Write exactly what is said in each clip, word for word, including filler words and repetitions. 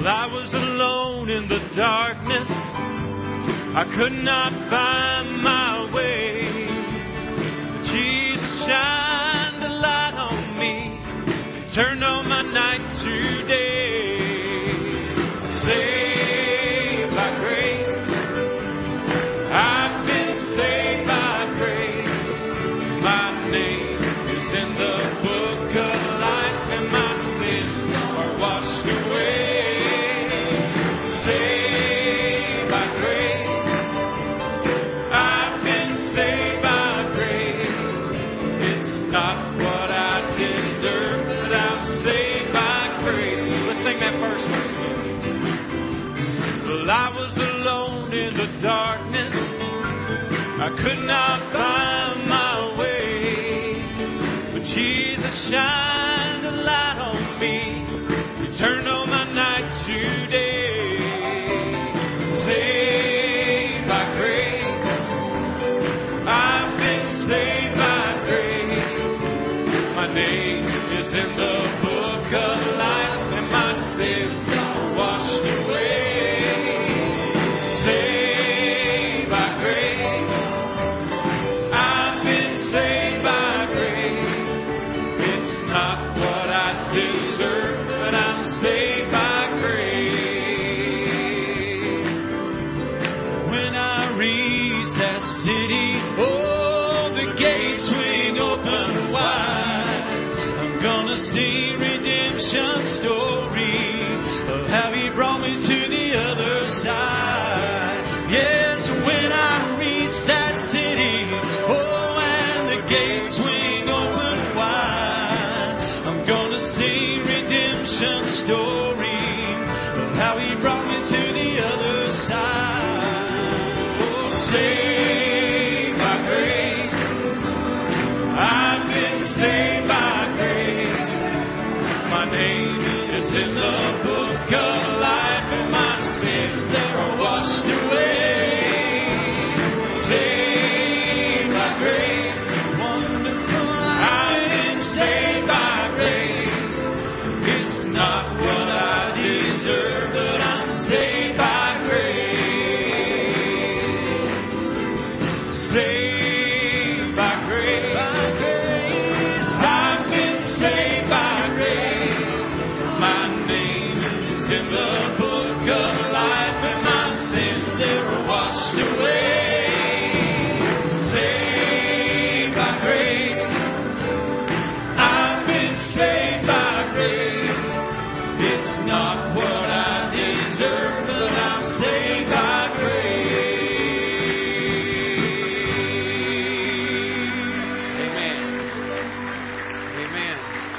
Well, I was alone in the darkness. I could not find my way. Jesus shined a light on me, turned on my night to day. Saved by grace, I've been saved by grace. My name is in the book of life, and my sins are washed away. Saved by grace, I've been saved by grace. It's not what I deserve, but I'm saved by grace. Let's sing that first verse again. Well, I was alone in the darkness. I could not find my way, but Jesus shined a light on me. He turned on my night to day. Saved by grace, I've been saved by grace. My name is in the book of life, and my sins are washed away. Saved by grace, I've been saved by grace. It's not what I deserve, but I'm saved by grace. When I reach that city, oh, the gates swing open wide. I'm gonna sing redemption story of how He brought me to the other side. Yes, when I reach that city, oh, and the gates swing open wide, I'm gonna sing redemption story of how He brought me to the other side. Oh, saved by grace, I've been saved by grace. My name is in the book of life, and my sins there are washed away. Saved by grace, wonderful, I've been saved by grace. It's not what I deserve, but I'm saved by grace. Saved by grace, by grace, I've been saved by grace. My name is in the book of life, and my sins there are washed away. Saved by grace, I've been saved by grace. It's not what I deserve, but I'm saved by grace. Amen. Amen.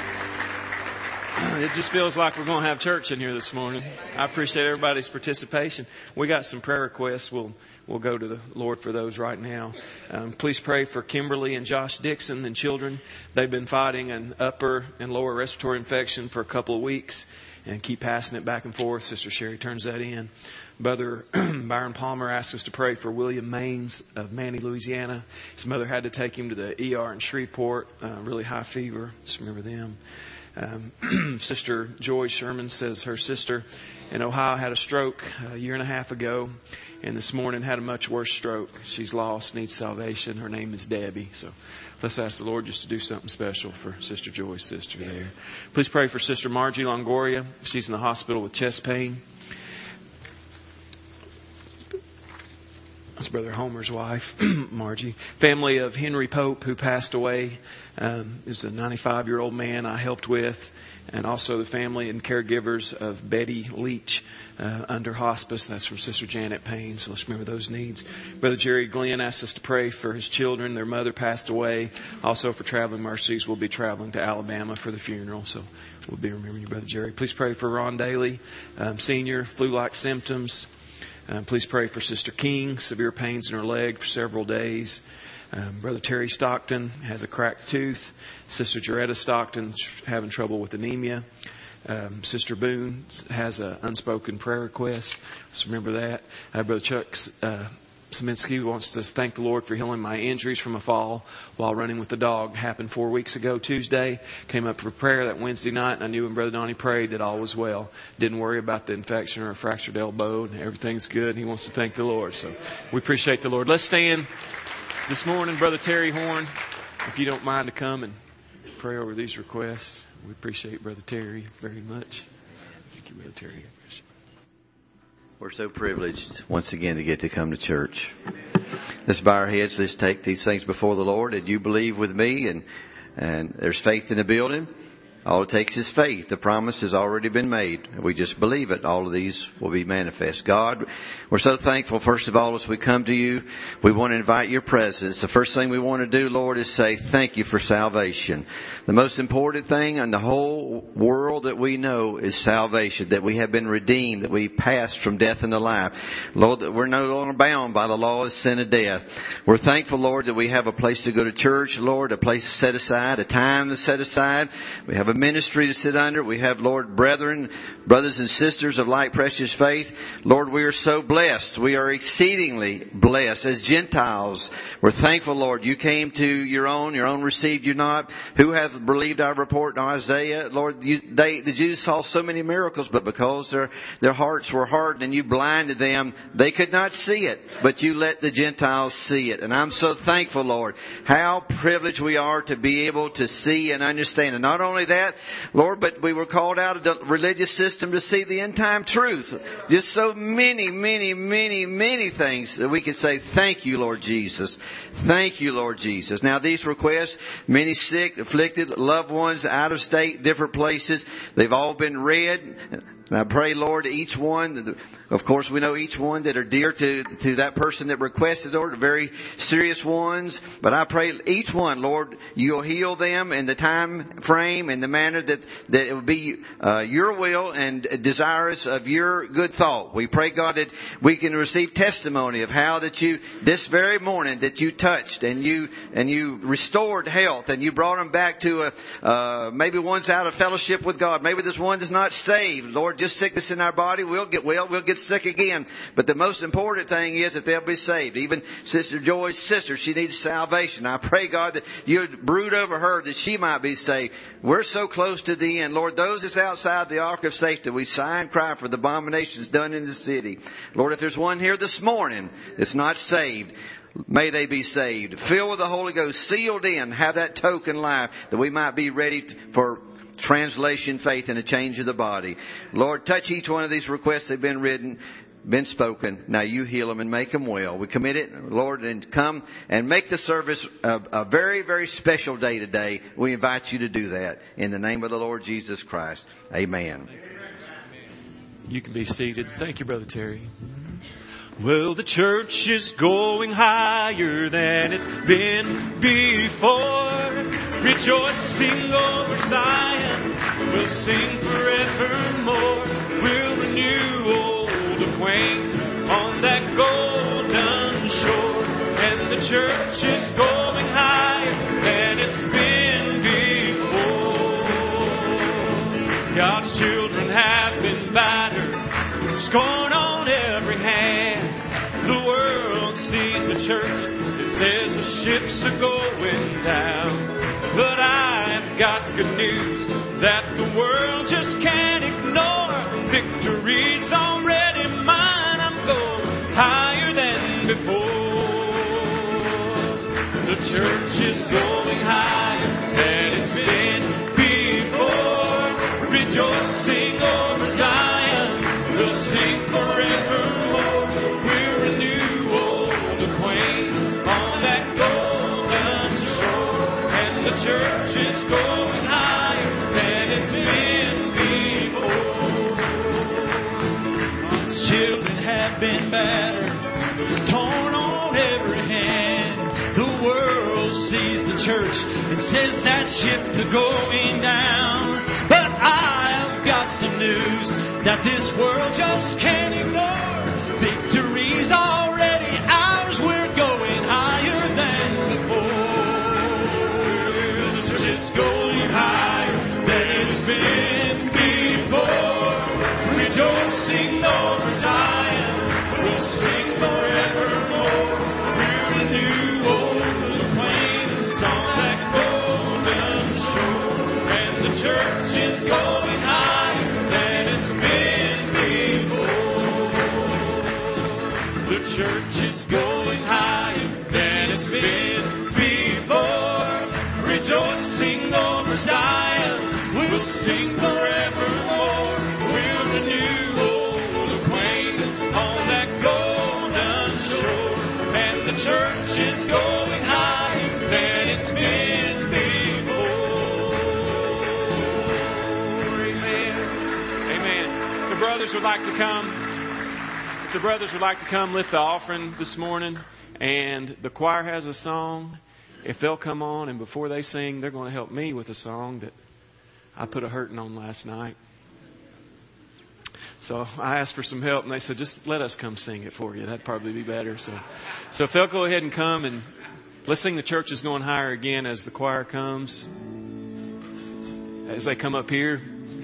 It just feels like we're going to have church in here this morning. I appreciate everybody's participation. We got some prayer requests. We'll we'll go to the Lord for those right now. Um, please pray for Kimberly and Josh Dixon and children. They've been fighting an upper and lower respiratory infection for a couple of weeks and keep passing it back and forth. Sister Sherry turns that in. Brother Byron Palmer asked us to pray for William Maines of Manny, Louisiana. His mother had to take him to the E R in Shreveport. Uh, really high fever. Just remember them. Um, Sister Joy Sherman says her sister in Ohio had a stroke a year and a half ago, and this morning had a much worse stroke. She's lost, needs salvation. Her name is Debbie. So let's ask the Lord just to do something special for Sister Joy's sister there. Please pray for Sister Margie Longoria. She's in the hospital with chest pain. That's Brother Homer's wife, Margie. Family of Henry Pope, who passed away. Um, is a ninety-five-year-old man I helped with. And also the family and caregivers of Betty Leach uh, under hospice. That's from Sister Janet Payne. So let's remember those needs. Brother Jerry Glenn asked us to pray for his children. Their mother passed away. Also for traveling mercies, we'll be traveling to Alabama for the funeral. So we'll be remembering you, Brother Jerry. Please pray for Ron Daly, um, senior, flu-like symptoms. Um, please pray for Sister King, severe pains in her leg for several days. Um, Brother Terry Stockton has a cracked tooth. Sister Jaretta Stockton's having trouble with anemia. Um, Sister Boone has an unspoken prayer request. Let's remember that. Uh, Brother Chuck uh, Saminsky wants to thank the Lord for healing my injuries from a fall while running with the dog. Happened four weeks ago Tuesday. Came up for prayer that Wednesday night, and I knew when Brother Donnie prayed that all was well. Didn't worry about the infection or a fractured elbow. Everything's good. He wants to thank the Lord. So we appreciate the Lord. Let's stand this morning. Brother Terry Horn, if you don't mind to come and pray over these requests. We appreciate Brother Terry very much. Thank you, Brother Terry. We're so privileged once again to get to come to church. Let's bow our heads. Let's take these things before the Lord. And you believe with me, and and there's faith in the building. All it takes is faith. The promise has already been made. We just believe it. All of these will be manifest. God, we're so thankful, first of all, as we come to you, we want to invite your presence. The first thing we want to do, Lord, is say thank you for salvation. The most important thing in the whole world that we know is salvation, that we have been redeemed, that we passed from death into life. Lord, that we're no longer bound by the law of sin and death. We're thankful, Lord, that we have a place to go to church, Lord, a place set aside, a time set aside. We have a ministry to sit under. We have, Lord, brethren, brothers and sisters of like precious faith. Lord, we are so blessed. We are exceedingly blessed as Gentiles. We're thankful, Lord, you came to your own, your own received you not. Who hath believed our report in Isaiah? Lord, you, they, the Jews saw so many miracles, but because their, their hearts were hardened and you blinded them, they could not see it, but you let the Gentiles see it. And I'm so thankful, Lord, how privileged we are to be able to see and understand. And not only that, Lord, but we were called out of the religious system to see the end time truth. Just so many, many, many, many things that we could say, thank you, Lord Jesus. Thank you, Lord Jesus. Now these requests, many sick, afflicted, loved ones, out of state, different places, they've all been read. And I pray, Lord, each one, of course, we know each one that are dear to, to that person that requested, Lord, very serious ones. But I pray each one, Lord, you'll heal them in the time frame and the manner that, that it will be uh, your will and desirous of your good thought. We pray, God, that we can receive testimony of how that you, this very morning, that you touched and you, and you restored health and you brought them back to a, uh, maybe one's out of fellowship with God. Maybe this one is not saved. Lord, just sickness in our body, we'll get well, we'll get sick again. But the most important thing is that they'll be saved. Even Sister Joy's sister, she needs salvation. I pray, God, that you'd brood over her that she might be saved. We're so close to the end. Lord, those that's outside the ark of safety, we sigh and cry for the abominations done in the city. Lord, if there's one here this morning that's not saved, may they be saved. Filled with the Holy Ghost, sealed in, have that token life that we might be ready for translation, faith, and a change of the body. Lord, touch each one of these requests that have been written, been spoken. Now you heal them and make them well. We commit it, Lord, and come and make the service a, a very, very special day today. We invite you to do that in the name of the Lord Jesus Christ. Amen. You can be seated. Thank you, Brother Terry. Well, the church is going higher than it's been before. Rejoicing over Zion, we'll sing forevermore. We'll renew old acquaintance on that golden shore. And the church is going higher than it's been before. God's children have been battered, scorned on every hand. The world sees the church and says the ships are going down. But I've got good news that the world just can't ignore. Victory's already mine. I'm going higher than before. The church is going higher than it's been before. Rejoicing over Zion, we'll sing forevermore. We'll renew old acquaintance on that golden shore. And the church is going higher than it's been before. God's children have been battered, torn on every hand. The world sees the church and says that ship is going down. But I've got some news that this world just can't ignore. Victory's already ours. We're going higher than before. The church is going higher than it's been before. Rejoicing over Zion, we'll sing forevermore. church is going higher than it's been before. Rejoicing over Zion, we'll sing forevermore. We'll renew old acquaintance on that golden shore. And the church is going higher than it's been before. Amen. Amen. The brothers would like to come. If the brothers would like to come lift the offering this morning, and the choir has a song. If they'll come on, and before they sing, they're going to help me with a song that I put a hurting on last night. So I asked for some help, and they said, just let us come sing it for you. That'd probably be better. So, so if they'll go ahead and come, and let's sing The Church is Going Higher again as the choir comes, as they come up here.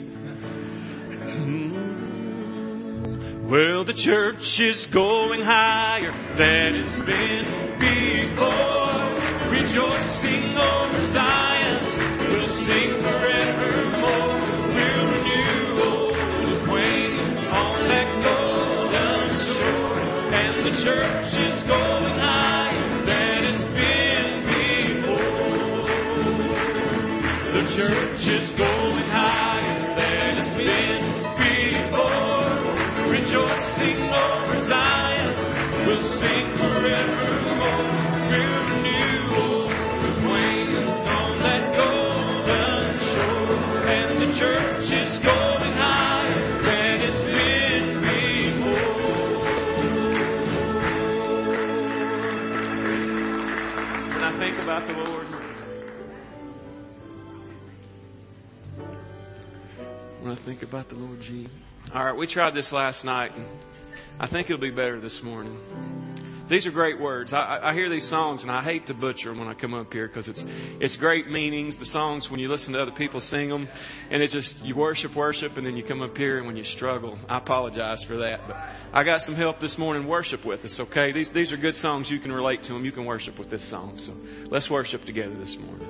Well, the church is going higher than it's been before. Rejoicing over Zion, we'll sing forevermore. We'll renew old acquaintance on that golden shore. And the church is going higher than it's been before. The church is going higher than it's been before. Rejoicing over Zion, we'll sing forevermore. We'll renew old acquaintance on that golden shore. And the church is going higher than it's been before. When I think about the Lord, when I think about the Lord Jesus. All right, we tried this last night, and I think it'll be better this morning. These are great words. I, I hear these songs, and I hate to butcher them when I come up here because it's it's great meanings. The songs, when you listen to other people sing them, and it's just you worship, worship, and then you come up here, and when you struggle, I apologize for that. But I got some help this morning. Worship with us, okay? These these are good songs. You can relate to them. You can worship with this song. So let's worship together this morning.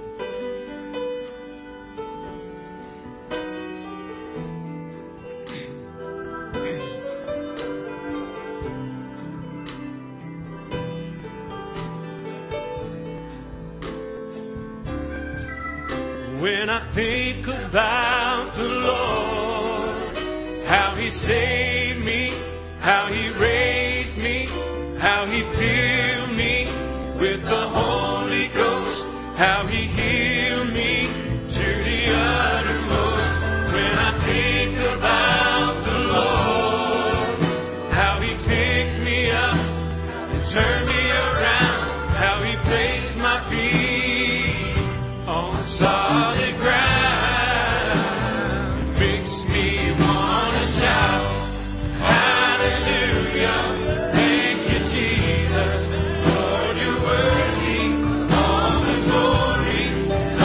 When I think about the Lord, how He saved me, how He raised me, how He filled me with the Holy Ghost, how He healed me to the uttermost. When I think about the Lord, how He picked me up and turned me around, how He placed my feet on solid ground, makes me wanna shout, hallelujah, thank you Jesus, Lord you're worthy, all the glory,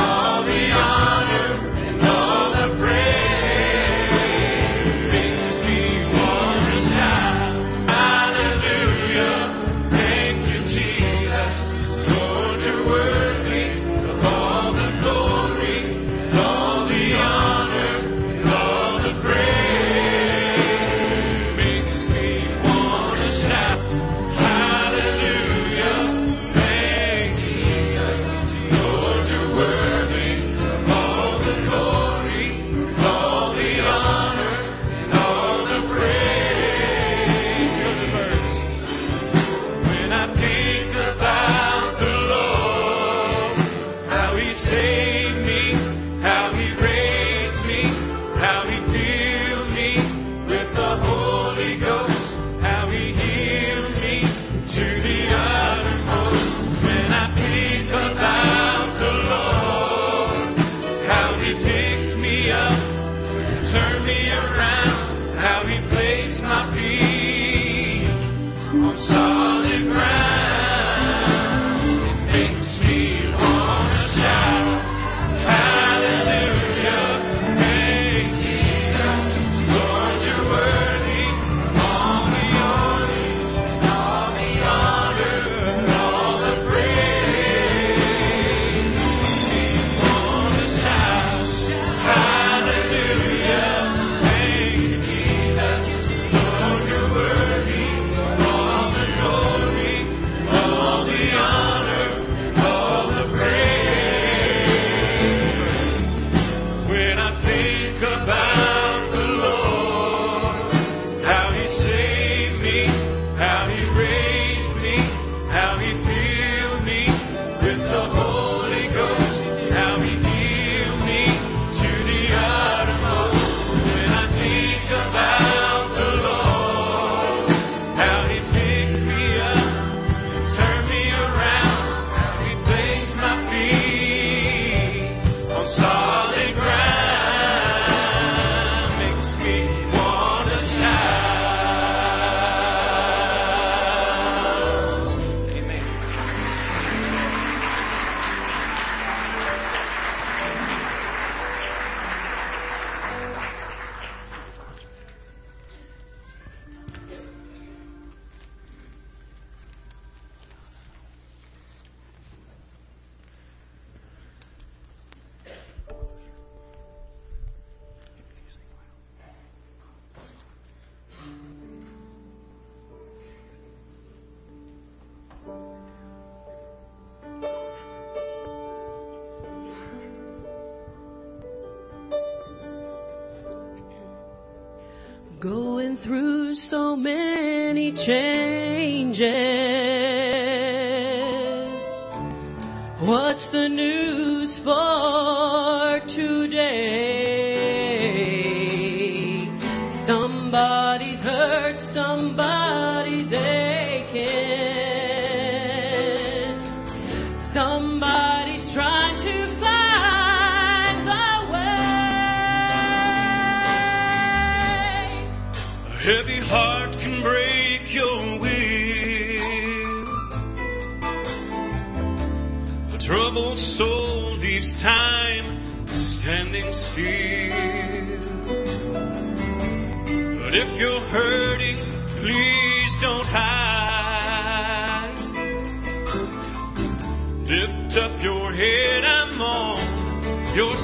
Going through so many changes. What's the news for today? Somebody's hurt, somebody's aching. Somebody's trying to find the way. A heavy heart can break your will. A troubled soul leaves time standing still. But if you're hurting, please don't hide. Lift up your head, I'm on your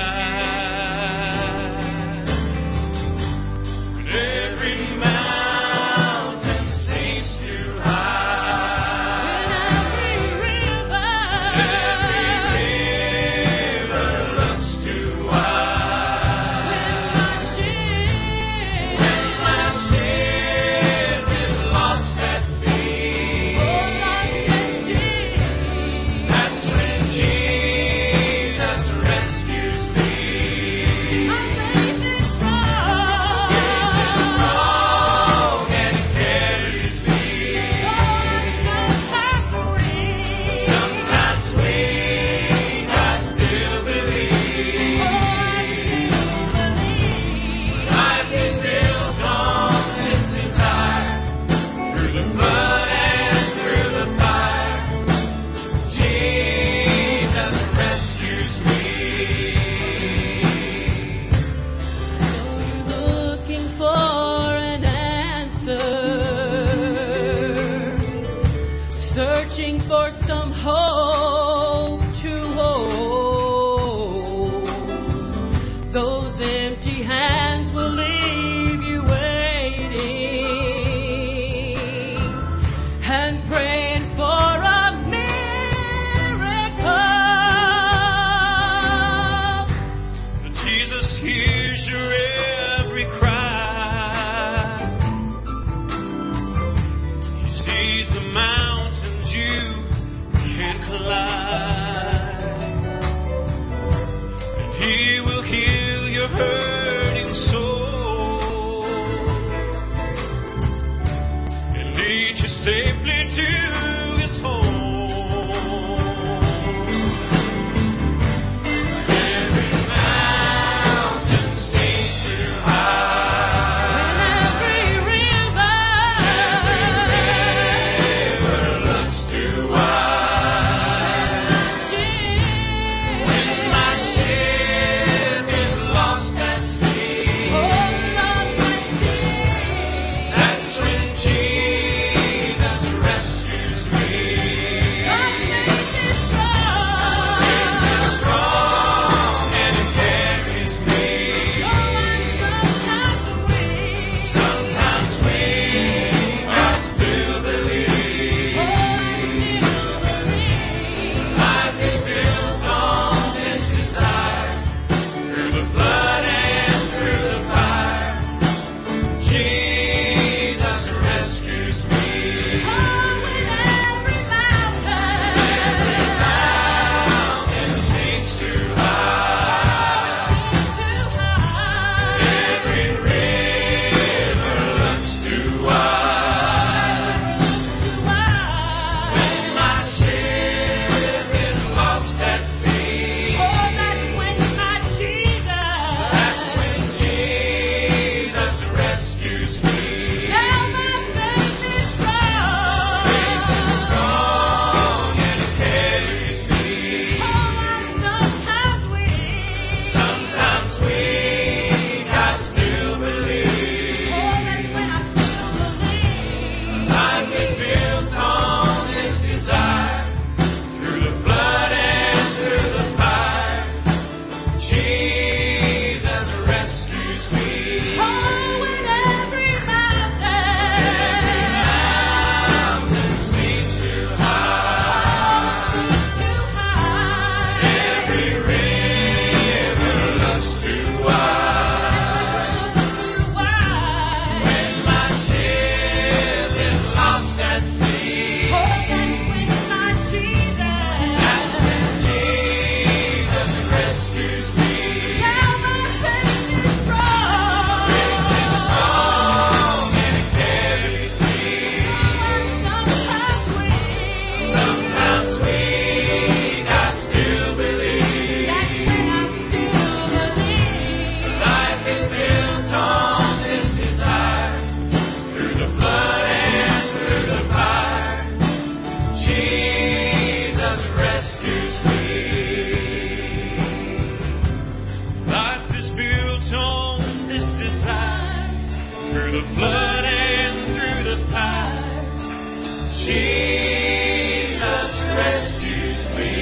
side. And every mountain seems too high. And every river, Every river looks too wide. when my ship, My ship is lost at sea. oh, lost at sea. That's when Jesus rescues me. My faith is strong. Strong and carries me. Sometimes weak, Sometimes weak, I still believe. oh, I still believe. Life is built on this desire. Through the mud and through the fire, Jesus rescues me. So you're looking for an answer, searching for some hope to hold. Those empty hands will leave you waiting and praying for a miracle. But Jesus hears your every cry. He sees the mountains you can't climb. And He will heal your hurting soul and lead you safely to His home. Every mountain seems too high. When every river, River looks too wide. When my ship is lost at sea, oh, lost at sea. that's when Jesus rescues through the flood and through the fire, Jesus rescues me.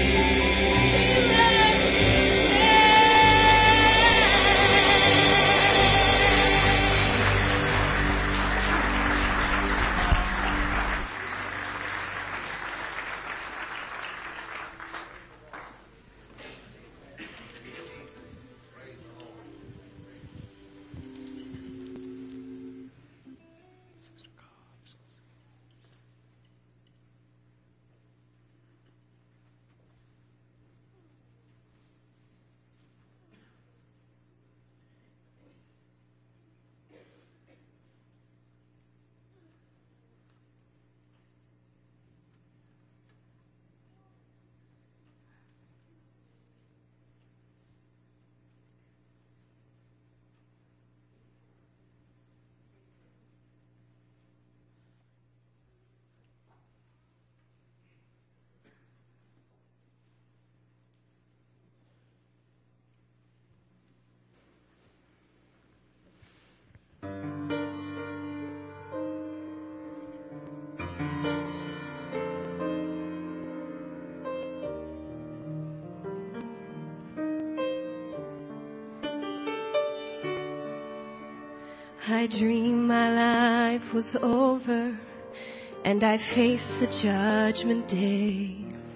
I dreamed my life was over and I faced the judgment day.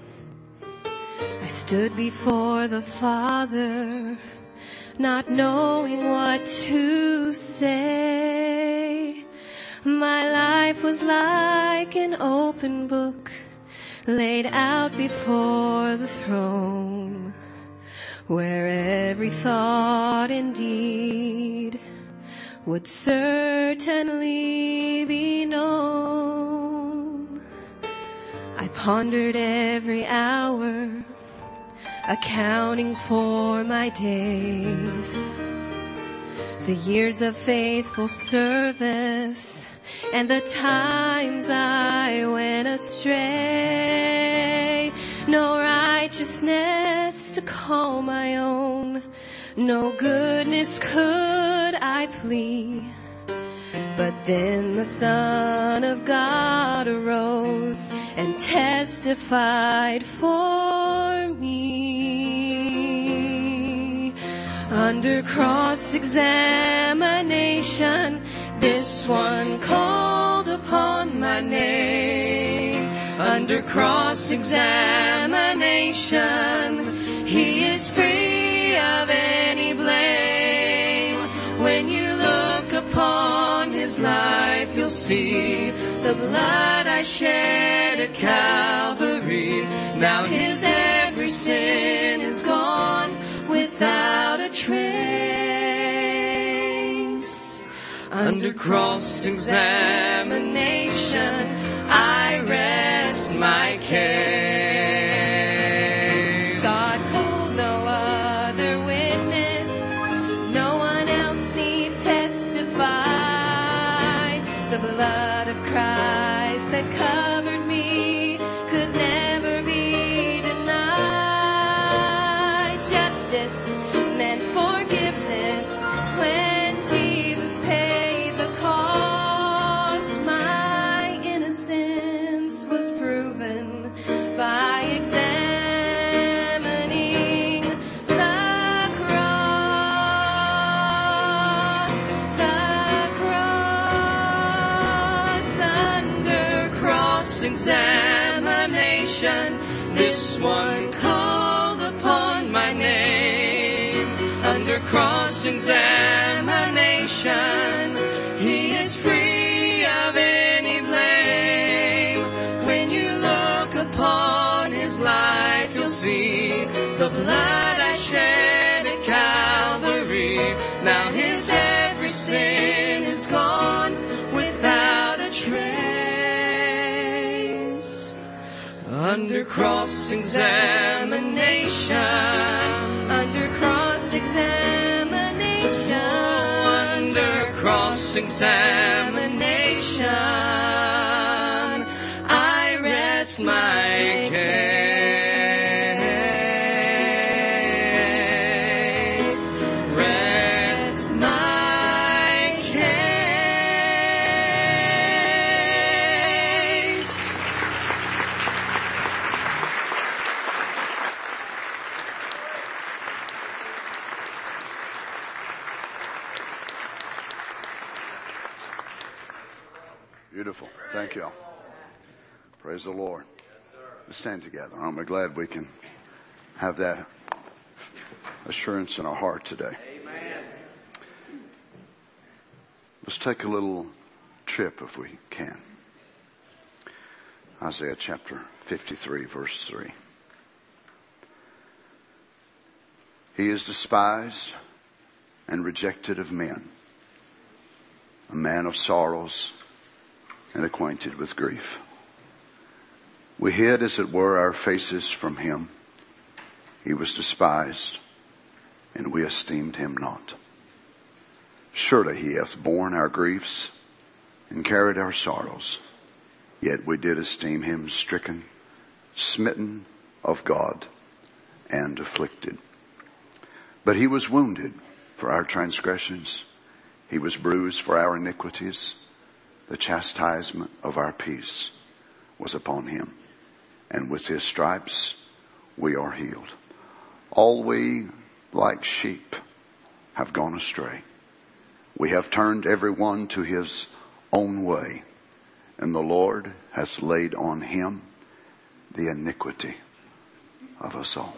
I stood before the Father, not knowing what to say. My life was like an open book laid out before the throne, where every thought and deed would certainly be known. I pondered every hour, accounting for my days, the years of faithful service, and the times I went astray. No righteousness to call my own, no goodness could I plead. But then the Son of God arose and testified for me. Under cross-examination, this one called upon my name. Under cross-examination, he is free of any blame. When you look upon his life, you'll see the blood I shed at Calvary. Now his every sin is gone without a trace. Under cross-examination, I rest my case. God called no other witness, no one else need testify. The blood of Christ that covered me could never be denied. Justice meant forgiveness when Jesus paid the cost. My innocence was proven by examining the cross, the cross. Under cross-examination, this one called upon my name. Under cross-examination, he is free of any blame. When you look upon his life, you'll see the blood I shed at Calvary. Now his every sin is gone without a trace. Under cross-examination, under cross-examination, under cross-examination, I rest my case. Rest my case. Beautiful. Thank you. Praise the Lord. Let's stand together. I'm glad we can have that assurance in our heart today. Amen. Let's take a little trip if we can. Isaiah chapter fifty-three, verse three. He is despised and rejected of men, a man of sorrows and acquainted with grief. We hid, as it were, our faces from him. He was despised, and we esteemed him not. Surely he hath borne our griefs and carried our sorrows. Yet we did esteem him stricken, smitten of God, and afflicted. But he was wounded for our transgressions. He was bruised for our iniquities. The chastisement of our peace was upon him, and with his stripes we are healed. All we, like sheep, have gone astray. We have turned every one to his own way, and the Lord has laid on him the iniquity of us all.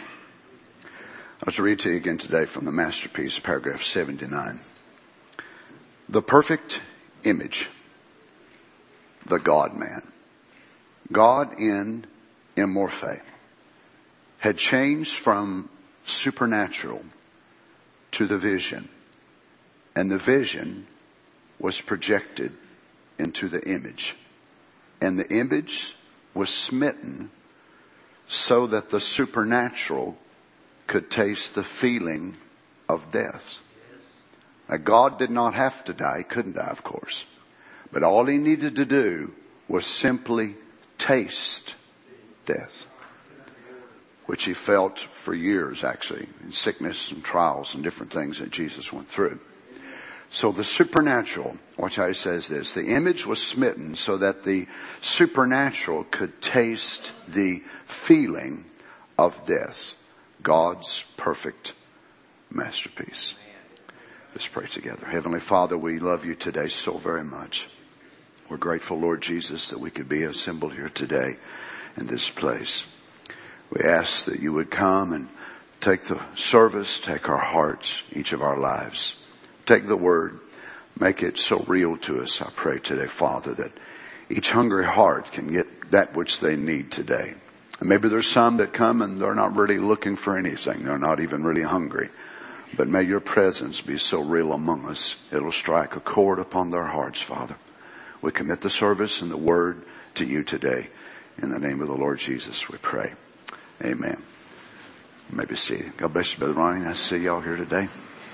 I was to read to you again today from the Masterpiece, paragraph seventy-nine. The perfect image, the God-man. God in Immorphe had changed from supernatural to the vision, and the vision was projected into the image, and the image was smitten so that the supernatural could taste the feeling of death. Now, God did not have to die. He couldn't die, of course. But all he needed to do was simply taste death, which he felt for years, actually, in sickness and trials and different things that Jesus went through. So the supernatural, watch how he says this, the image was smitten so that the supernatural could taste the feeling of death. God's perfect masterpiece. Let's pray together. Heavenly Father, we love you today so very much. We're grateful, Lord Jesus, that we could be assembled here today in this place. We ask that you would come and take the service, take our hearts, each of our lives. Take the word, make it so real to us, I pray today, Father, that each hungry heart can get that which they need today. And maybe there's some that come and they're not really looking for anything. They're not even really hungry. But may your presence be so real among us. It'll strike a chord upon their hearts, Father. We commit the service and the word to you today. In the name of the Lord Jesus, we pray. Amen. You may be seated. God bless you, Brother Ronnie. Nice to see y'all here today.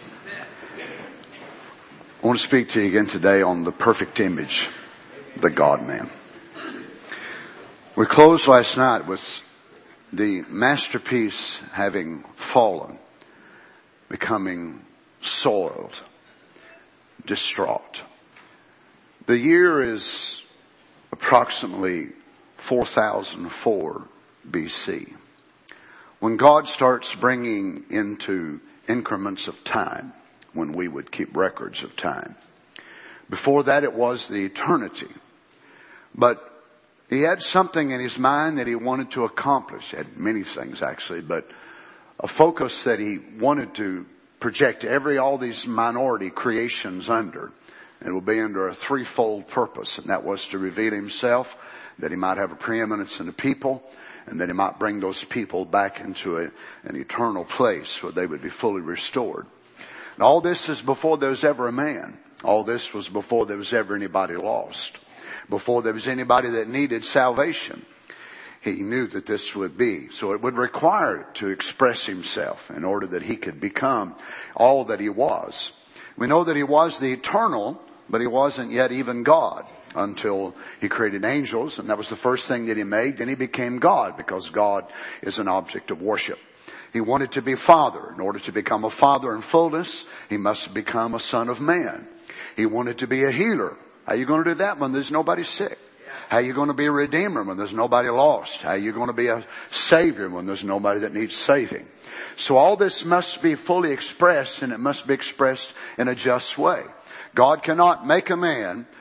I want to speak to you again today on the perfect image, the God-man. We closed last night with the masterpiece having fallen, becoming soiled, distraught. The year is approximately four thousand four B C, when God starts bringing into increments of time, when we would keep records of time. Before that, it was the eternity. But he had something in his mind that he wanted to accomplish. He had many things, actually, but a focus that he wanted to project every, all these minority creations under. It will be under a threefold purpose, and that was to reveal himself, that he might have a preeminence in the people, and that he might bring those people back into a, an eternal place where they would be fully restored. And all this is before there was ever a man. All this was before there was ever anybody lost. Before there was anybody that needed salvation. He knew that this would be. So it would require to express himself in order that he could become all that he was. We know that he was the eternal, but he wasn't yet even God until he created angels, and that was the first thing that he made. Then he became God, because God is an object of worship. He wanted to be Father. In order to become a Father in fullness, he must become a Son of Man. He wanted to be a healer. How are you going to do that when there's nobody sick? How are you going to be a redeemer when there's nobody lost? How are you going to be a savior when there's nobody that needs saving? So all this must be fully expressed, and it must be expressed in a just way. God cannot make a man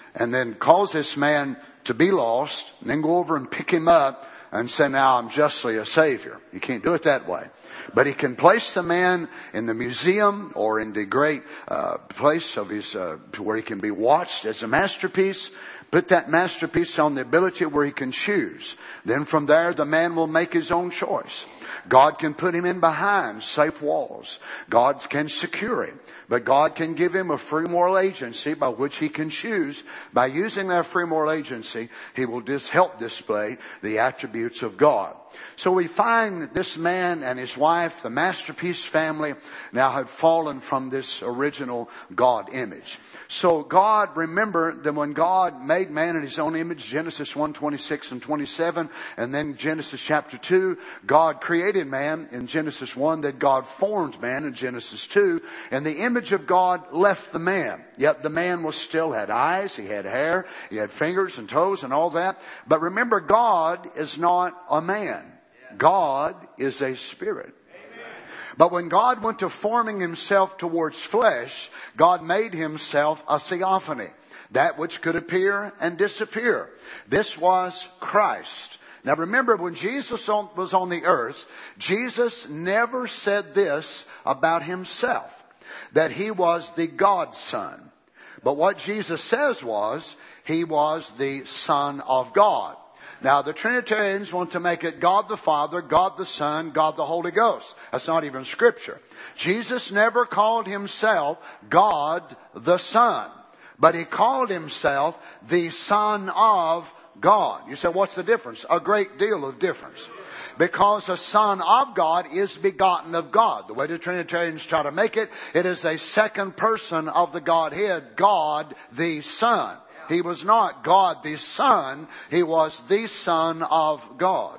and then cause this man to be lost, and then go over and pick him up and say, now I'm justly a Savior. You can't do it that way. But he can place the man in the museum or in the great uh, place of his, uh, where he can be watched as a masterpiece. Put that masterpiece on the ability where he can choose. Then from there, the man will make his own choice. God can put him in behind safe walls. God can secure him. But God can give him a free moral agency by which he can choose. By using that free moral agency, he will just help display the attributes of God. So we find that this man and his wife, the masterpiece family, now have fallen from this original God image. So God, remember that when God made man in his own image, Genesis one, twenty-six and twenty-seven, and then Genesis chapter two, God created man in Genesis one, that God formed man in Genesis two, and the image of God left the man. Yet the man was still had eyes, he had hair, he had fingers and toes and all that. But remember, God is not a man. God is a spirit. But when God went to forming himself towards flesh, God made himself a theophany, that which could appear and disappear. This was Christ. Now remember, when Jesus was on the earth, Jesus never said this about himself, that he was the Godson. But what Jesus says was, he was the Son of God. Now, the Trinitarians want to make it God the Father, God the Son, God the Holy Ghost. That's not even Scripture. Jesus never called himself God the Son, but he called himself the Son of God. You say, what's the difference? A great deal of difference. Because a Son of God is begotten of God. The way the Trinitarians try to make it, it is a second person of the Godhead, God the Son. He was not God the Son. He was the Son of God.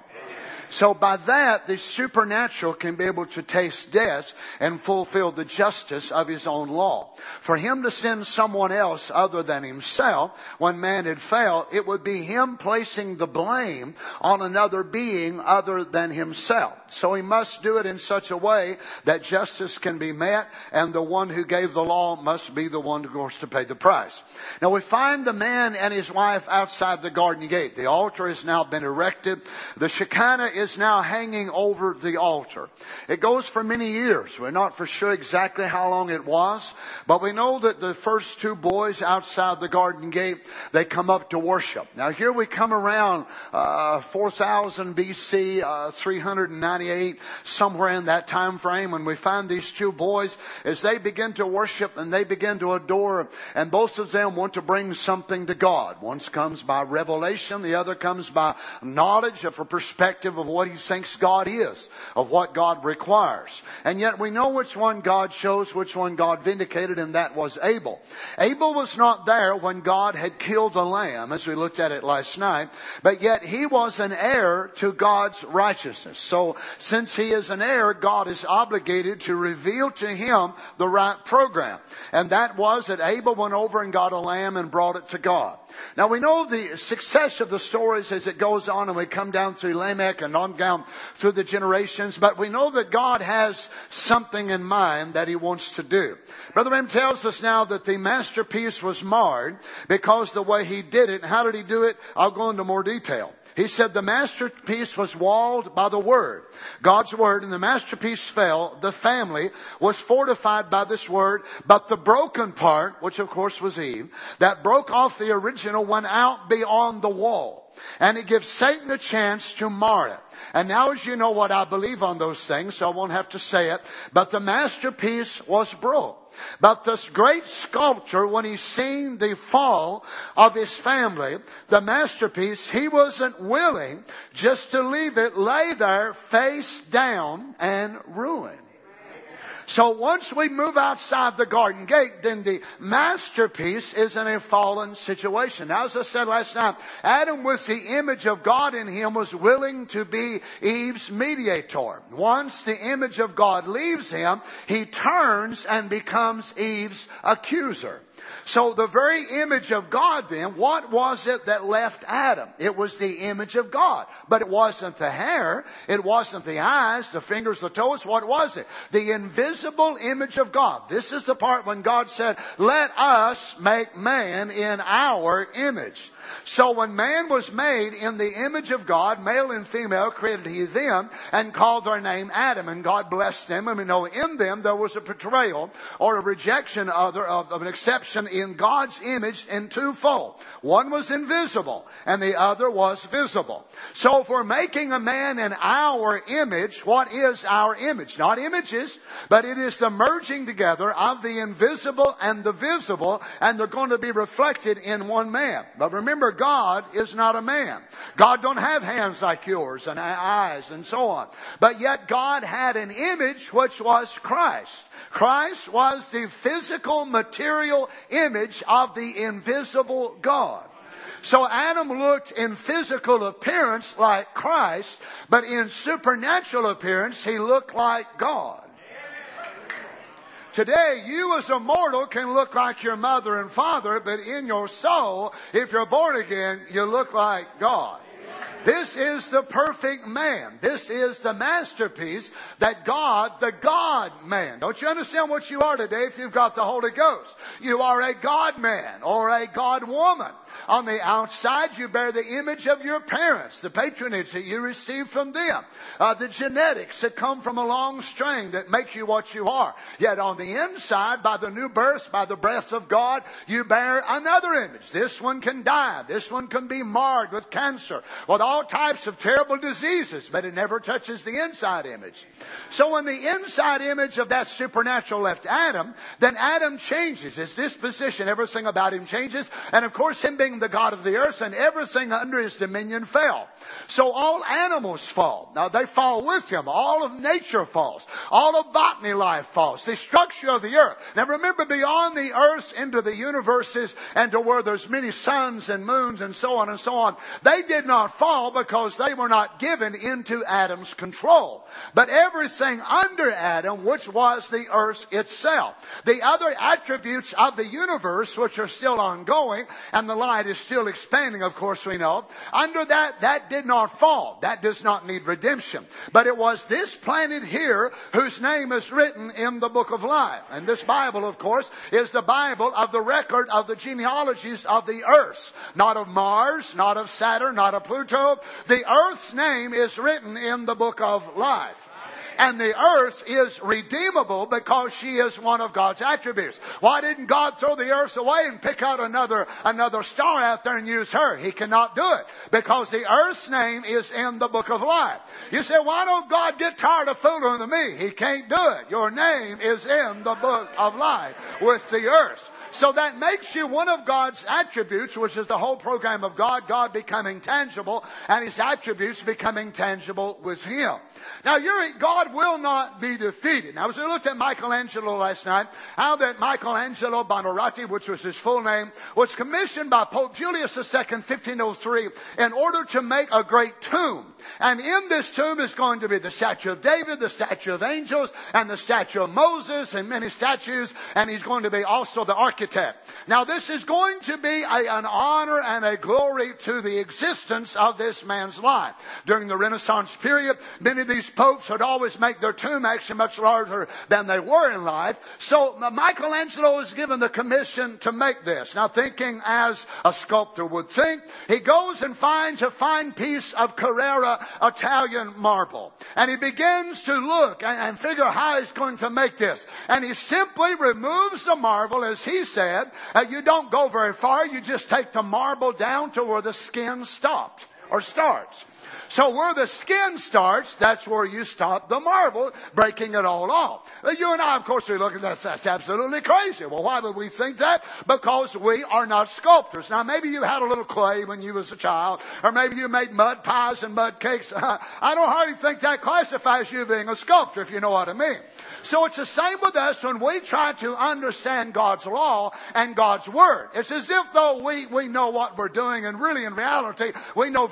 So by that, the supernatural can be able to taste death and fulfill the justice of his own law. For him to send someone else other than himself, when man had failed, it would be him placing the blame on another being other than himself. So he must do it in such a way that justice can be met, and the one who gave the law must be the one, of course, to pay the price. Now we find the man and his wife outside the garden gate. The altar has now been erected. The Shekinah is now hanging over the altar. It goes for many years. We're not for sure exactly how long it was, but we know that the first two boys outside the garden gate, they come up to worship. Now here we come around uh, four thousand B C, uh, three hundred ninety-eight, somewhere in that time frame, when we find these two boys as they begin to worship and they begin to adore, and both of them want to bring something to God. One comes by revelation, the other comes by knowledge of a perspective of what he thinks God is, of what God requires. And yet we know which one God chose, which one God vindicated, and that was Abel. Abel was not there when God had killed the lamb, as we looked at it last night, but yet he was an heir to God's righteousness. So since he is an heir, God is obligated to reveal to him the right program. And that was that Abel went over and got a lamb and brought it to God. Now we know the success of the stories as it goes on, and we come down through Lamech and on down through the generations, but we know that God has something in mind that he wants to do. Brother Branham tells us now that the masterpiece was marred because the way he did it. And how did he do it? I'll go into more detail. He said the masterpiece was walled by the Word, God's Word, and the masterpiece fell. The family was fortified by this Word, but the broken part, which of course was Eve, that broke off the original, went out beyond the wall. And it gives Satan a chance to mar it. And now, as you know what I believe on those things, so I won't have to say it, but the masterpiece was broke. But this great sculptor, when he seen the fall of his family, the masterpiece, he wasn't willing just to leave it lay there face down and ruined. So once we move outside the garden gate, then the masterpiece is in a fallen situation. Now, as I said last night, Adam, with the image of God in him, was willing to be Eve's mediator. Once the image of God leaves him, he turns and becomes Eve's accuser. So the very image of God then, what was it that left Adam? It was the image of God. But it wasn't the hair. It wasn't the eyes, the fingers, the toes. What was it? The invisible image of God. This is the part when God said, let us make man in our image. So when man was made in the image of God, male and female created he them and called their name Adam. And God blessed them. And we know in them there was a betrayal or a rejection of, of, of an exception in God's image in twofold. One was invisible and the other was visible. So if we're making a man in our image, what is our image? Not images, but it is the merging together of the invisible and the visible, and they're going to be reflected in one man. But remember, God is not a man. God don't have hands like yours and eyes and so on. But yet God had an image which was Christ. Christ was the physical, material image of the invisible God. So Adam looked in physical appearance like Christ, but in supernatural appearance he looked like God. Today, you as a mortal can look like your mother and father, but in your soul, if you're born again, you look like God. This is the perfect man. This is the masterpiece that God, the God man. Don't you understand what you are today if you've got the Holy Ghost? You are a God man or a God woman. On the outside, you bear the image of your parents, the patronage that you receive from them, uh, the genetics that come from a long strain that make you what you are. Yet on the inside, by the new birth, by the breath of God, you bear another image. This one can die. This one can be marred with cancer, with all types of terrible diseases, but it never touches the inside image. So when the inside image of that supernatural left Adam, then Adam changes. His disposition, everything about him changes. And of course, him being the God of the earth and everything under his dominion fell. So all animals fall. Now they fall with him. All of nature falls. All of botany life falls. The structure of the earth. Now remember, beyond the earth into the universes and to where there's many suns and moons and so on and so on, they did not fall because they were not given into Adam's control. But everything under Adam, which was the earth itself. The other attributes of the universe, which are still ongoing, and the light is still expanding, of course we know. Under that, that did not fall. That does not need redemption. But it was this planet here whose name is written in the book of life. And this Bible, of course, is the Bible of the record of the genealogies of the earth. Not of Mars, not of Saturn, not of Pluto. The earth's name is written in the book of life. And the earth is redeemable because she is one of God's attributes. Why didn't God throw the earth away and pick out another, another star out there and use her? He cannot do it because the earth's name is in the book of life. You say, why don't God get tired of fooling with me? He can't do it. Your name is in the book of life with the earth. So that makes you one of God's attributes, which is the whole program of God, God becoming tangible and His attributes becoming tangible with Him. Now, you're, God will not be defeated. Now, as we looked at Michelangelo last night, how that Michelangelo Buonarroti, which was his full name, was commissioned by Pope Julius the Second, fifteen oh three, in order to make a great tomb. And in this tomb is going to be the statue of David, the statue of angels, and the statue of Moses, and many statues, and he's going to be also the architect. Now, this is going to be a, an honor and a glory to the existence of this man's life. During the Renaissance period, many of these popes would always make their tomb actually much larger than they were in life. So Michelangelo is given the commission to make this. Now, thinking as a sculptor would think, he goes and finds a fine piece of Carrara Italian marble. And he begins to look and, and figure how he's going to make this. And he simply removes the marble, as he said. Uh, you don't go very far. You just take the marble down to where the skin stopped or starts. So where the skin starts, that's where you stop the marble, breaking it all off. You and I, of course, we look at that. That's absolutely crazy. Well, why would we think that? Because we are not sculptors. Now, maybe you had a little clay when you was a child, or maybe you made mud pies and mud cakes. I don't hardly think that classifies you being a sculptor, if you know what I mean. So it's the same with us when we try to understand God's law and God's word. It's as if though we, we know what we're doing, and really in reality, we know very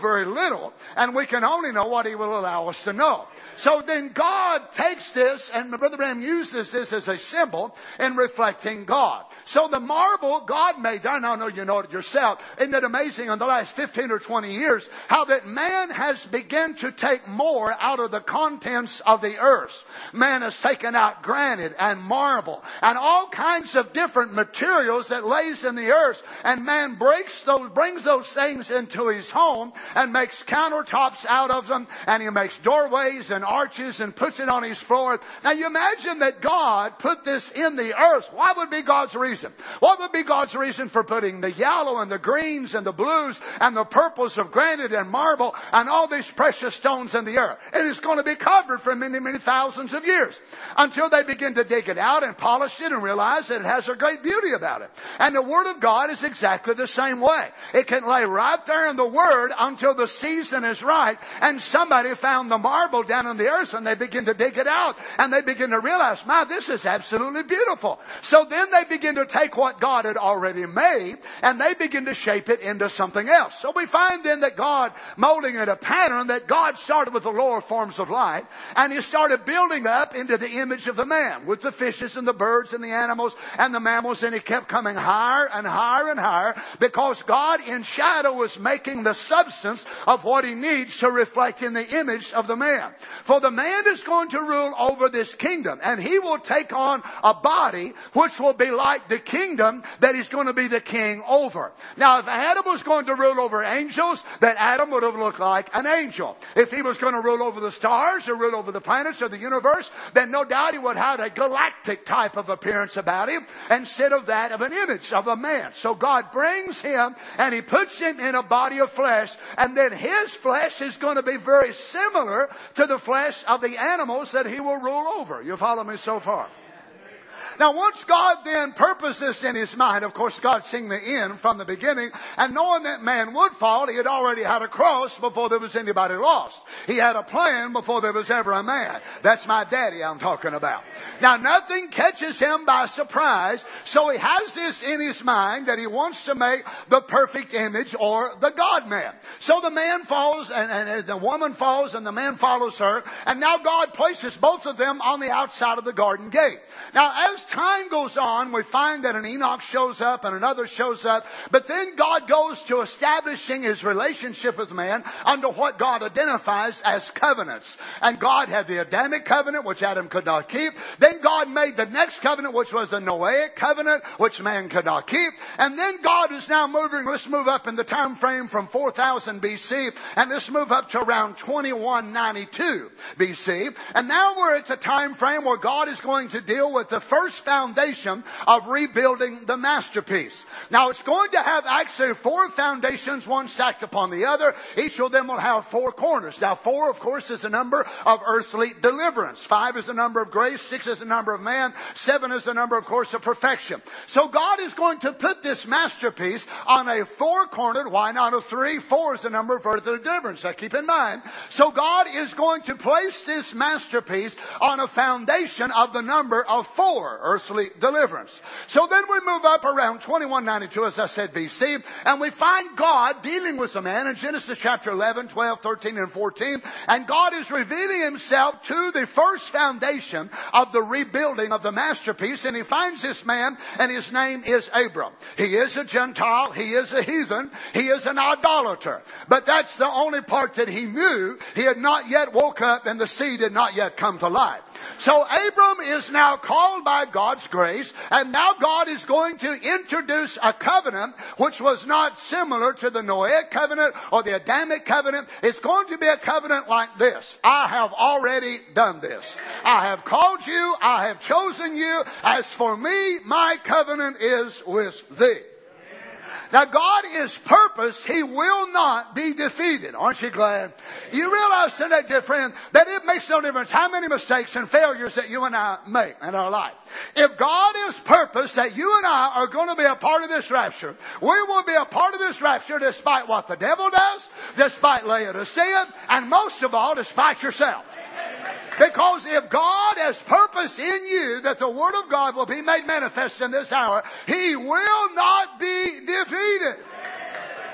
very little, and we can only know what He will allow us to know. So then God takes this, and Brother Branham uses this as a symbol in reflecting God. So the marble God made, I know you know it yourself. Isn't it amazing in the last fifteen or twenty years how that man has begun to take more out of the contents of the earth. Man has taken out granite and marble and all kinds of different materials that lays in the earth, and man breaks those, brings those things into his home and makes countertops out of them, and he makes doorways and arches and puts it on his floor. Now you imagine that God put this in the earth. What would be God's reason? What would be God's reason for putting the yellow and the greens and the blues and the purples of granite and marble and all these precious stones in the earth? It is going to be covered for many, many thousands of years until they begin to dig it out and polish it and realize that it has a great beauty about it. And the Word of God is exactly the same way. It can lay right there in the Word until the season is right, and somebody found the marble down in the earth and they begin to dig it out and they begin to realize, my, this is absolutely beautiful. So then they begin to take what God had already made and they begin to shape it into something else. So we find then that God molding it a pattern, that God started with the lower forms of life and He started building up into the image of the man with the fishes and the birds and the animals and the mammals, and He kept coming higher and higher and higher because God in shadow was making the substance of what He needs to reflect in the image of the man. For the man is going to rule over this kingdom, and he will take on a body which will be like the kingdom that he's going to be the king over. Now, if Adam was going to rule over angels, then Adam would have looked like an angel. If he was going to rule over the stars or rule over the planets or the universe, then no doubt he would have a galactic type of appearance about him instead of that of an image of a man. So God brings him and He puts him in a body of flesh, and then his flesh is going to be very similar to the flesh of the animals that He will rule over. You follow me so far? Now, once God then purposed this in His mind, of course, God seeing the end from the beginning, and knowing that man would fall, He had already had a cross before there was anybody lost. He had a plan before there was ever a man. That's my daddy I'm talking about. Now, nothing catches Him by surprise, so He has this in His mind that He wants to make the perfect image or the God-man. So the man falls, and, and the woman falls, and the man follows her, and now God places both of them on the outside of the garden gate. Now, as time goes on, we find that an Enoch shows up and another shows up. But then God goes to establishing His relationship with man under what God identifies as covenants. And God had the Adamic covenant, which Adam could not keep. Then God made the next covenant, which was the Noahic covenant, which man could not keep. And then God is now moving, let's move up in the time frame from four thousand B C, and let's move up to around twenty-one ninety-two B C. And now we're at the time frame where God is going to deal with the first foundation of rebuilding the masterpiece. Now, it's going to have actually four foundations, one stacked upon the other. Each of them will have four corners. Now, four, of course, is the number of earthly deliverance. Five is the number of grace. Six is the number of man. Seven is the number, of course, of perfection. So God is going to put this masterpiece on a four-cornered, why not a three? Four is the number of earthly deliverance. Now, keep in mind. So God is going to place this masterpiece on a foundation of the number of four earthly deliverance. So then we move up around twenty-one ninety-two, as I said, B C, and we find God dealing with the man in Genesis chapter eleven, twelve, thirteen, and fourteen, and God is revealing Himself to the first foundation of the rebuilding of the masterpiece, and He finds this man, and his name is Abram. He is a Gentile, he is a heathen, he is an idolater, but that's the only part that he knew. He had not yet woke up, and the seed had not yet come to life. So Abram is now called by God's grace, and now God is going to introduce a covenant which was not similar to the Noahic covenant or the Adamic covenant. It's going to be a covenant like this. I have already done this. I have called you. I have chosen you. As for me, my covenant is with thee. Now, God is purposed. He will not be defeated. Aren't you glad? You realize today, dear friend, that it makes no difference how many mistakes and failures that you and I make in our life. If God is purposed that you and I are going to be a part of this rapture, we will be a part of this rapture despite what the devil does, despite Laodicea, and most of all, despite yourself. Because if God has purpose in you that the Word of God will be made manifest in this hour, He will not be defeated.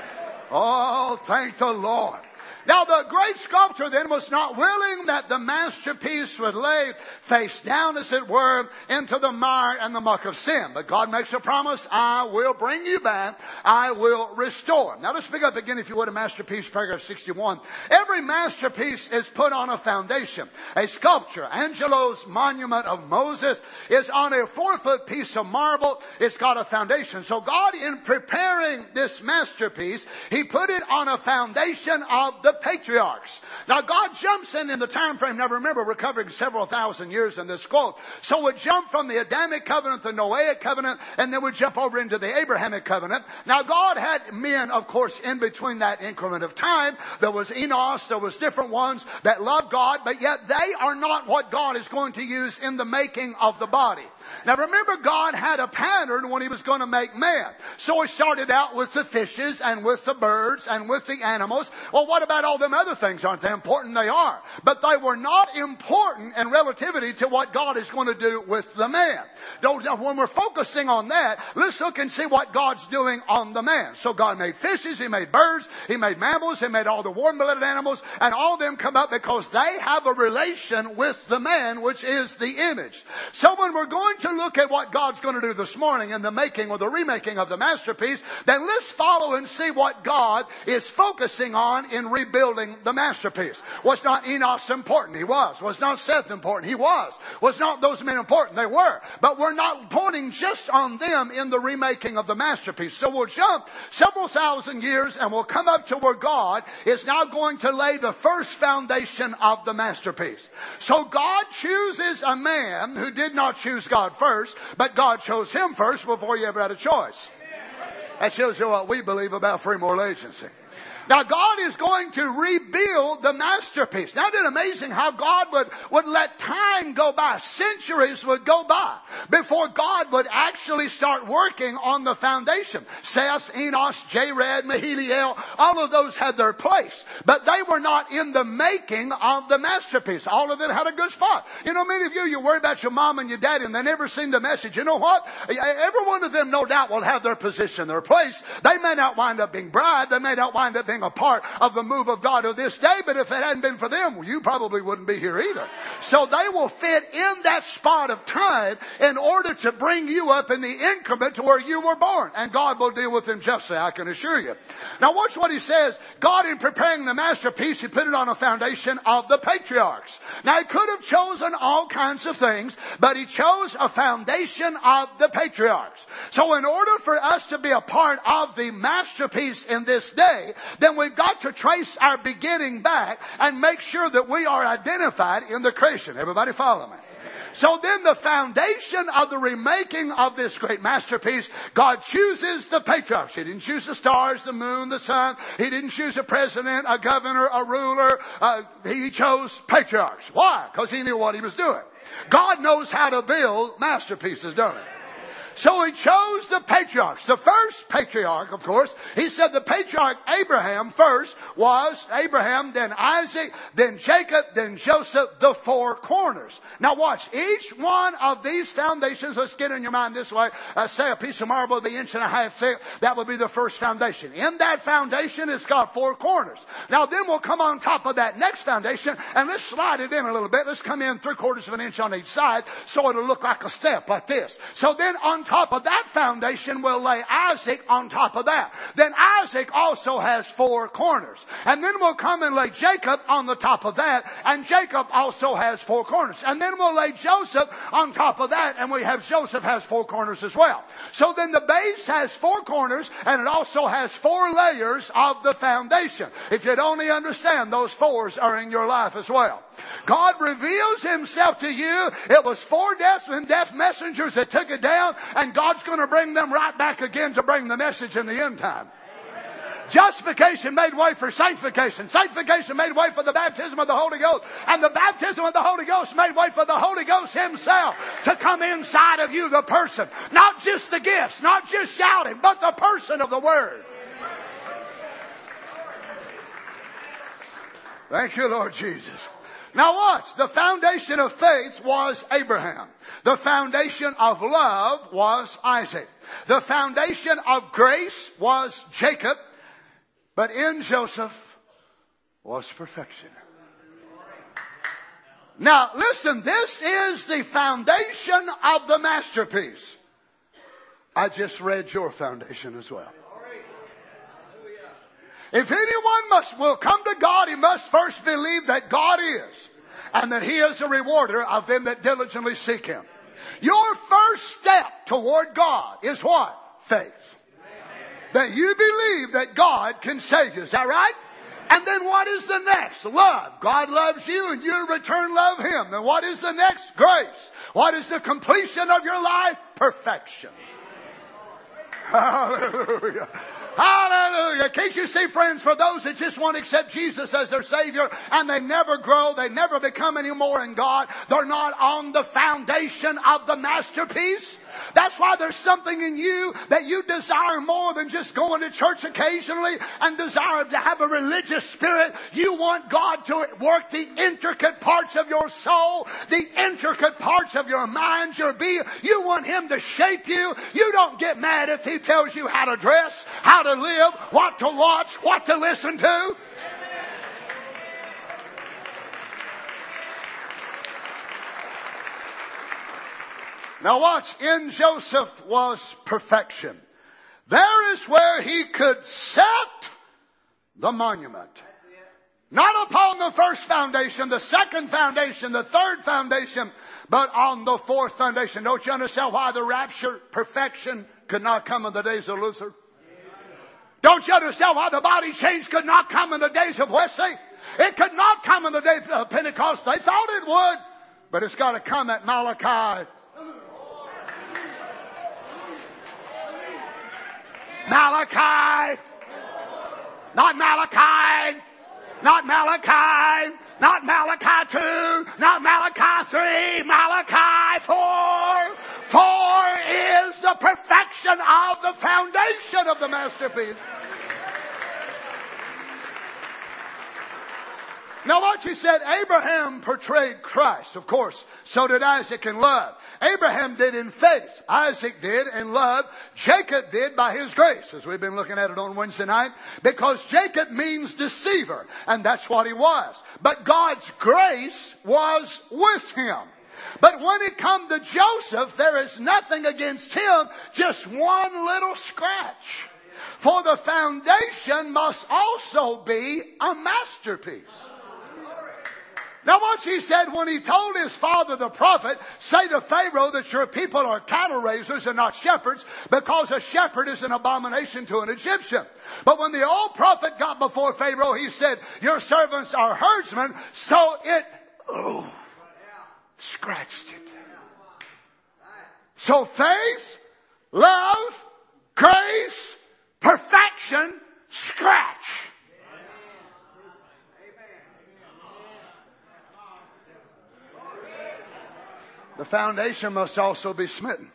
Oh, thank the Lord. Now the great sculptor then was not willing that the masterpiece would lay face down, as it were, into the mire and the muck of sin. But God makes a promise, I will bring you back. I will restore. Now let's pick up again, if you would, a masterpiece, paragraph sixty-one. Every masterpiece is put on a foundation. A sculpture, Angelo's monument of Moses, is on a four-foot piece of marble. It's got a foundation. So God, in preparing this masterpiece, He put it on a foundation of the patriarchs. Now God jumps in in the time frame. Now remember, we're covering several thousand years in this quote. So we jump from the Adamic covenant, the Noahic covenant, and then we jump over into the Abrahamic covenant. Now God had men, of course, in between that increment of time. There was Enos, there was different ones that loved God, but yet they are not what God is going to use in the making of the body. Now remember, God had a pattern when He was going to make man. So He started out with the fishes and with the birds and with the animals. Well, what about all them other things? Aren't they important? They are. But they were not important in relativity to what God is going to do with the man. When we're focusing on that, let's look and see what God's doing on the man. So God made fishes, He made birds, He made mammals, He made all the warm-blooded animals, and all of them come up because they have a relation with the man, which is the image. So when we're going to look at what God's going to do this morning in the making or the remaking of the masterpiece, then let's follow and see what God is focusing on in rebuilding the masterpiece. Was not Enos important? He was. Was not Seth important? He was. Was not those men important? They were. But we're not pointing just on them in the remaking of the masterpiece. So we'll jump several thousand years and we'll come up to where God is now going to lay the first foundation of the masterpiece. So God chooses a man who did not choose God first, but God chose him first before he ever had a choice. That shows you what we believe about free moral agency. Now God is going to rebuild the masterpiece. Now isn't it amazing how God would, would let time go by, centuries would go by before God would actually start working on the foundation. Seth, Enos, Jared, Mahiliel, all of those had their place. But they were not in the making of the masterpiece. All of them had a good spot. You know, many of you, you worry about your mom and your daddy and they never seen the message. You know what? Every one of them no doubt will have their position, their place. They may not wind up being bride. They may not wind up being a part of the move of God of this day, but if it hadn't been for them, you probably wouldn't be here either. So they will fit in that spot of time in order to bring you up in the increment to where you were born. And God will deal with them justly, I can assure you. Now watch what He says. God, in preparing the masterpiece, He put it on a foundation of the patriarchs. Now He could have chosen all kinds of things, but He chose a foundation of the patriarchs. So in order for us to be a part of the masterpiece in this day, then we've got to trace our beginning back and make sure that we are identified in the creation. Everybody follow me? So then the foundation of the remaking of this great masterpiece, God chooses the patriarchs. He didn't choose the stars, the moon, the sun. He didn't choose a president, a governor, a ruler. Uh, he chose patriarchs. Why? Because He knew what He was doing. God knows how to build masterpieces, don't He? So He chose the patriarchs. The first patriarch, of course, He said the patriarch Abraham first was Abraham, then Isaac, then Jacob, then Joseph, the four corners. Now watch, each one of these foundations, let's get in your mind this way, uh, say a piece of marble the inch and a half thick, that would be the first foundation. In that foundation, it's got four corners. Now then we'll come on top of that next foundation, and let's slide it in a little bit. Let's come in three quarters of an inch on each side, so it'll look like a step, like this. So then on top of that foundation, we'll lay Isaac on top of that. Then Isaac also has four corners. And then we'll come and lay Jacob on the top of that. And Jacob also has four corners. And then we'll lay Joseph on top of that. And we have Joseph has four corners as well. So then the base has four corners, and it also has four layers of the foundation. If you'd only understand, those fours are in your life as well. God reveals Himself to you. It was four deaths and death messengers that took it down, and God's going to bring them right back again to bring the message in the end time. Justification made way for sanctification. Sanctification made way for the baptism of the Holy Ghost. And the baptism of the Holy Ghost made way for the Holy Ghost Himself to come inside of you, the person. Not just the gifts, not just shouting, but the person of the Word. Thank you, Lord Jesus. Now watch, the foundation of faith was Abraham. The foundation of love was Isaac. The foundation of grace was Jacob. But in Joseph was perfection. Now listen, this is the foundation of the masterpiece. I just read your foundation as well. If anyone must will come to God, he must first believe that God is, and that He is a rewarder of them that diligently seek Him. Your first step toward God is what? Faith. That you believe that God can save you. Is that right? And then what is the next? Love. God loves you and you in return love Him. Then what is the next? Grace. What is the completion of your life? Perfection. Hallelujah. Hallelujah. Can't you see, friends, for those that just want to accept Jesus as their Savior and they never grow, they never become any more in God, they're not on the foundation of the masterpiece. That's why there's something in you that you desire more than just going to church occasionally and desire to have a religious spirit. You want God to work the intricate parts of your soul, the intricate parts of your mind, your being. You want Him to shape you. You don't get mad if He tells you how to dress, how to live, what to watch, what to listen to. Now watch, in Joseph was perfection. There is where he could set the monument. Not upon the first foundation, the second foundation, the third foundation, but on the fourth foundation. Don't you understand why the rapture, perfection, could not come in the days of Luther? Don't you understand why the body change could not come in the days of Wesley? It could not come in the day of Pentecost. They thought it would, but it's got to come at Malachi. Malachi, not Malachi, not Malachi, not Malachi two, not Malachi three, Malachi four. Four is the perfection of the foundation of the masterpiece. Now watch, he said Abraham portrayed Christ. Of course, so did Isaac in love. Abraham did in faith. Isaac did in love. Jacob did by his grace, as we've been looking at it on Wednesday night. Because Jacob means deceiver, and that's what he was. But God's grace was with him. But when it come to Joseph, there is nothing against him, just one little scratch. For the foundation must also be a masterpiece. Now watch, he said when he told his father the prophet, say to Pharaoh that your people are cattle raisers and not shepherds, because a shepherd is an abomination to an Egyptian. But when the old prophet got before Pharaoh, he said, your servants are herdsmen, so it, oh, scratched it. So faith, love, grace, perfection, scratch. The foundation must also be smitten.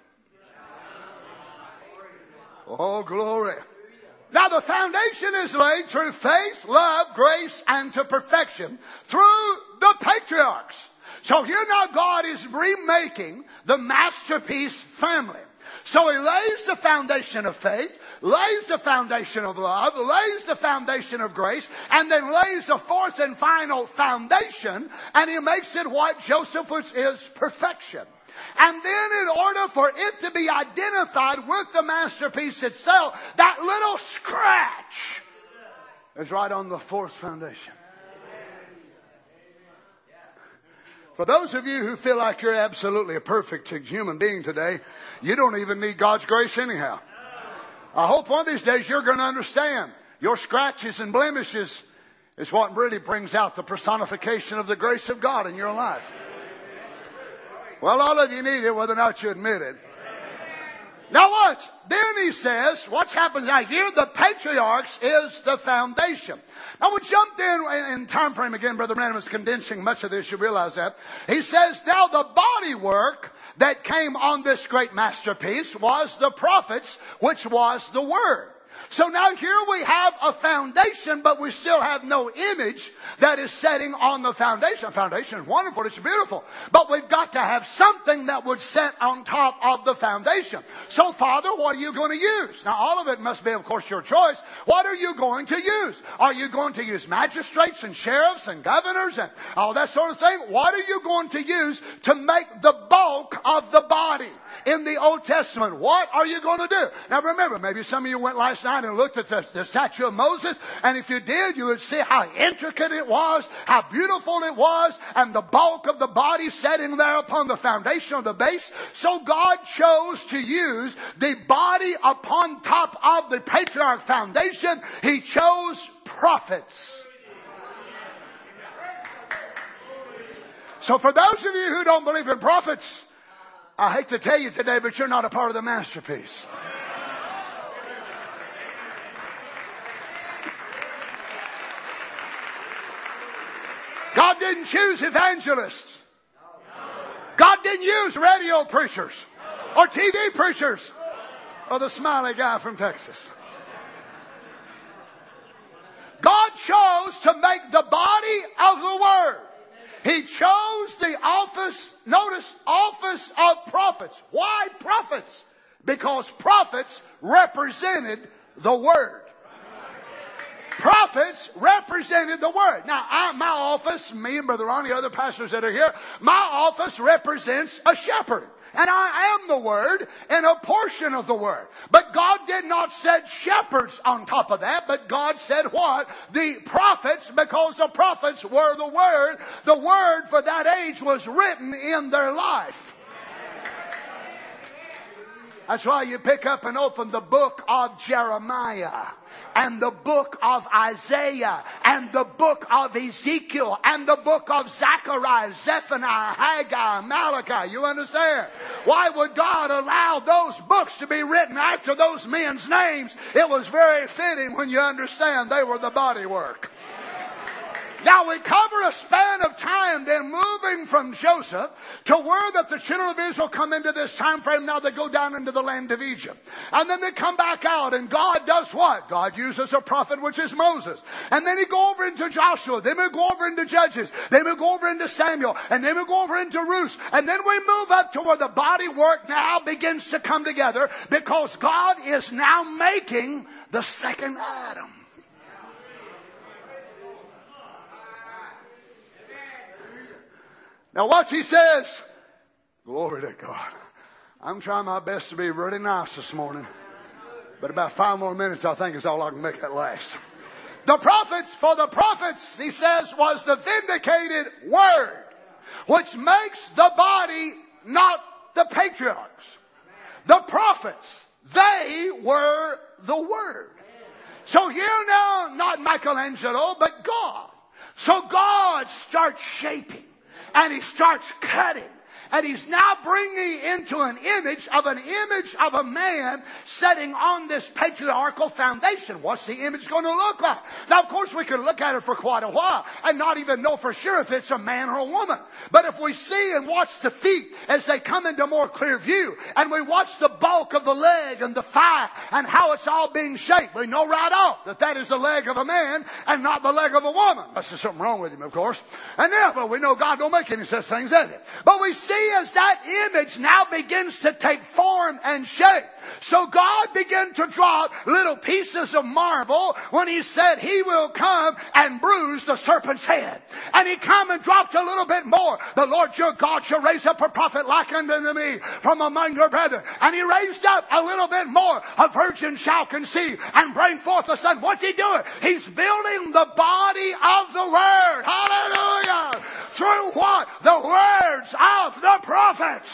Oh, glory. Now the foundation is laid through faith, love, grace, and to perfection through the patriarchs. So here now God is remaking the masterpiece family. So He lays the foundation of faith, lays the foundation of love, lays the foundation of grace, and then lays the fourth and final foundation, and He makes it what Joseph was, is perfection. And then in order for it to be identified with the masterpiece itself, that little scratch is right on the fourth foundation. For those of you who feel like you're absolutely a perfect human being today, you don't even need God's grace anyhow. I hope one of these days you're going to understand your scratches and blemishes is what really brings out the personification of the grace of God in your life. Well, all of you need it, whether or not you admit it. Now watch. Then he says, what's happened now here? The patriarchs is the foundation. Now we jumped in in time frame again. Brother Branham is condensing much of this. You realize that. He says, now the body work that came on this great masterpiece was the prophets, which was the Word. So now here we have a foundation, but we still have no image that is setting on the foundation. The foundation is wonderful, it's beautiful, but we've got to have something that would set on top of the foundation. So, Father, what are you going to use? Now, all of it must be, of course, your choice. What are you going to use? Are you going to use magistrates and sheriffs and governors and all that sort of thing? What are you going to use to make the bulk of the body in the Old Testament? What are you going to do? Now remember, maybe some of you went last night and looked at the, the statue of Moses, and if you did, you would see how intricate it was, how beautiful it was, and the bulk of the body setting there upon the foundation of the base. So God chose to use the body upon top of the patriarch foundation. He chose prophets. So for those of you who don't believe in prophets, I hate to tell you today, but you're not a part of the masterpiece. God didn't choose evangelists. God didn't use radio preachers or T V preachers or the smiley guy from Texas. God chose to make the body of the Word. He chose the office, notice, office of prophets. Why prophets? Because prophets represented the Word. Prophets represented the Word. Now, I, my office, me and Brother Ronnie, other pastors that are here, my office represents a shepherd. And I am the Word and a portion of the Word. But God did not set shepherds on top of that, but God said what? The prophets, because the prophets were the Word. The Word for that age was written in their life. That's why you pick up and open the book of Jeremiah and the book of Isaiah and the book of Ezekiel and the book of Zechariah, Zephaniah, Haggai, Malachi. You understand? Why would God allow those books to be written after those men's names? It was very fitting when you understand they were the body work. Now we cover a span of time then moving from Joseph to where that the children of Israel come into this time frame. Now they go down into the land of Egypt. And then they come back out, and God does what? God uses a prophet, which is Moses. And then he go over into Joshua. Then we go over into Judges. Then we go over into Samuel. And then we go over into Ruth. And then we move up to where the body work now begins to come together, because God is now making the second Adam. Now watch, he says, glory to God. I'm trying my best to be really nice this morning, but about five more minutes I think is all I can make it last. The prophets, for the prophets, he says, was the vindicated Word, which makes the body, not the patriarchs. The prophets, they were the Word. So here now, not Michelangelo, but God. So God starts shaping. And he starts cutting. And he's now bringing into an image of an image of a man setting on this patriarchal foundation. What's the image going to look like? Now, of course, we can look at it for quite a while and not even know for sure if it's a man or a woman. But if we see and watch the feet as they come into more clear view, and we watch the bulk of the leg and the thigh and how it's all being shaped, we know right off that that is the leg of a man and not the leg of a woman. Unless there's something wrong with him, of course. And therefore, we know God don't make any such things, does it? But we see as that image now begins to take form and shape. So God began to draw little pieces of marble when he said he will come and bruise the serpent's head. And he come and dropped a little bit more. The Lord your God shall raise up a prophet like unto me from among your brethren. And he raised up a little bit more. A virgin shall conceive and bring forth a son. What's he doing? He's building the body of the Word. Hallelujah! Through what? The words of the prophets.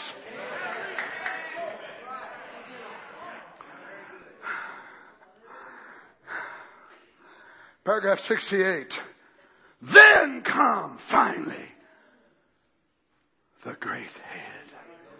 Paragraph sixty-eight. Then come finally the great head.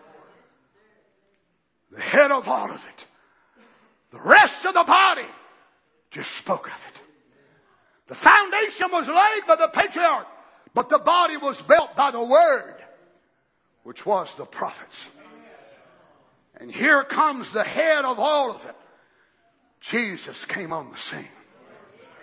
The head of all of it. The rest of the body just spoke of it. The foundation was laid by the patriarch, but the body was built by the Word, which was the prophets. And here comes the head of all of it. Jesus came on the scene.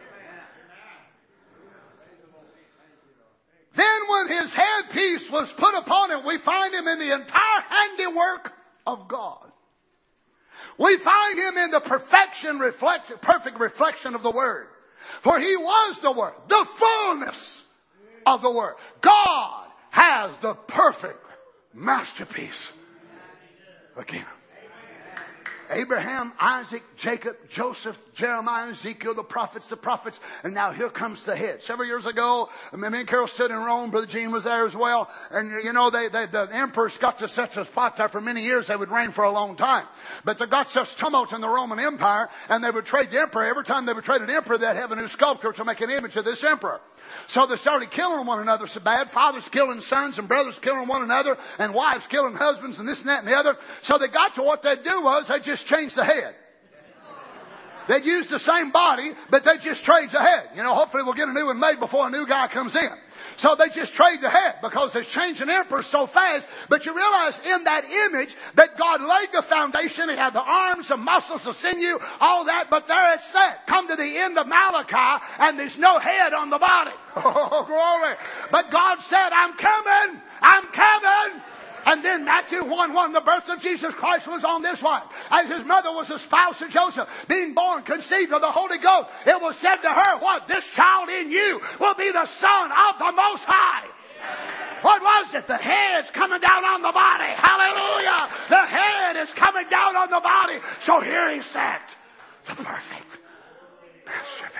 headpiece was put upon him, we find him in the entire handiwork of God. We find him in the perfection, reflect, perfect reflection of the Word. For he was the Word, the fullness of the Word. God has the perfect masterpiece again. Abraham, Isaac, Jacob, Joseph, Jeremiah, Ezekiel, the prophets, the prophets, and now here comes the head. Several years ago, me and Carol stood in Rome. Brother Gene was there as well. And you know, they, they, the emperors got to such a spot there for many years they would reign for a long time. But they got such tumult in the Roman Empire, and they would trade the emperor. Every time they would trade an emperor, they'd have a new sculptor to make an image of this emperor. So they started killing one another so bad. Fathers killing sons and brothers killing one another and wives killing husbands and this and that and the other. So they got to what they'd do was they just changed the head. They'd use the same body, but they just trade the head. You know, hopefully we'll get a new one made before a new guy comes in. So they just trade the head because they're changing emperors so fast. But you realize in that image that God laid the foundation. He had the arms, the muscles, the sinew, all that. But there it's set. Come to the end of Malachi and there's no head on the body. Oh, glory. But God said, I'm coming. I'm coming. And then Matthew one one, the birth of Jesus Christ was on this one. As his mother was a spouse of Joseph, being born, conceived of the Holy Ghost, it was said to her, what? This child in you will be the Son of the Most High. What was it? The head's coming down on the body. Hallelujah. The head is coming down on the body. So here he sat. The perfect masterpiece.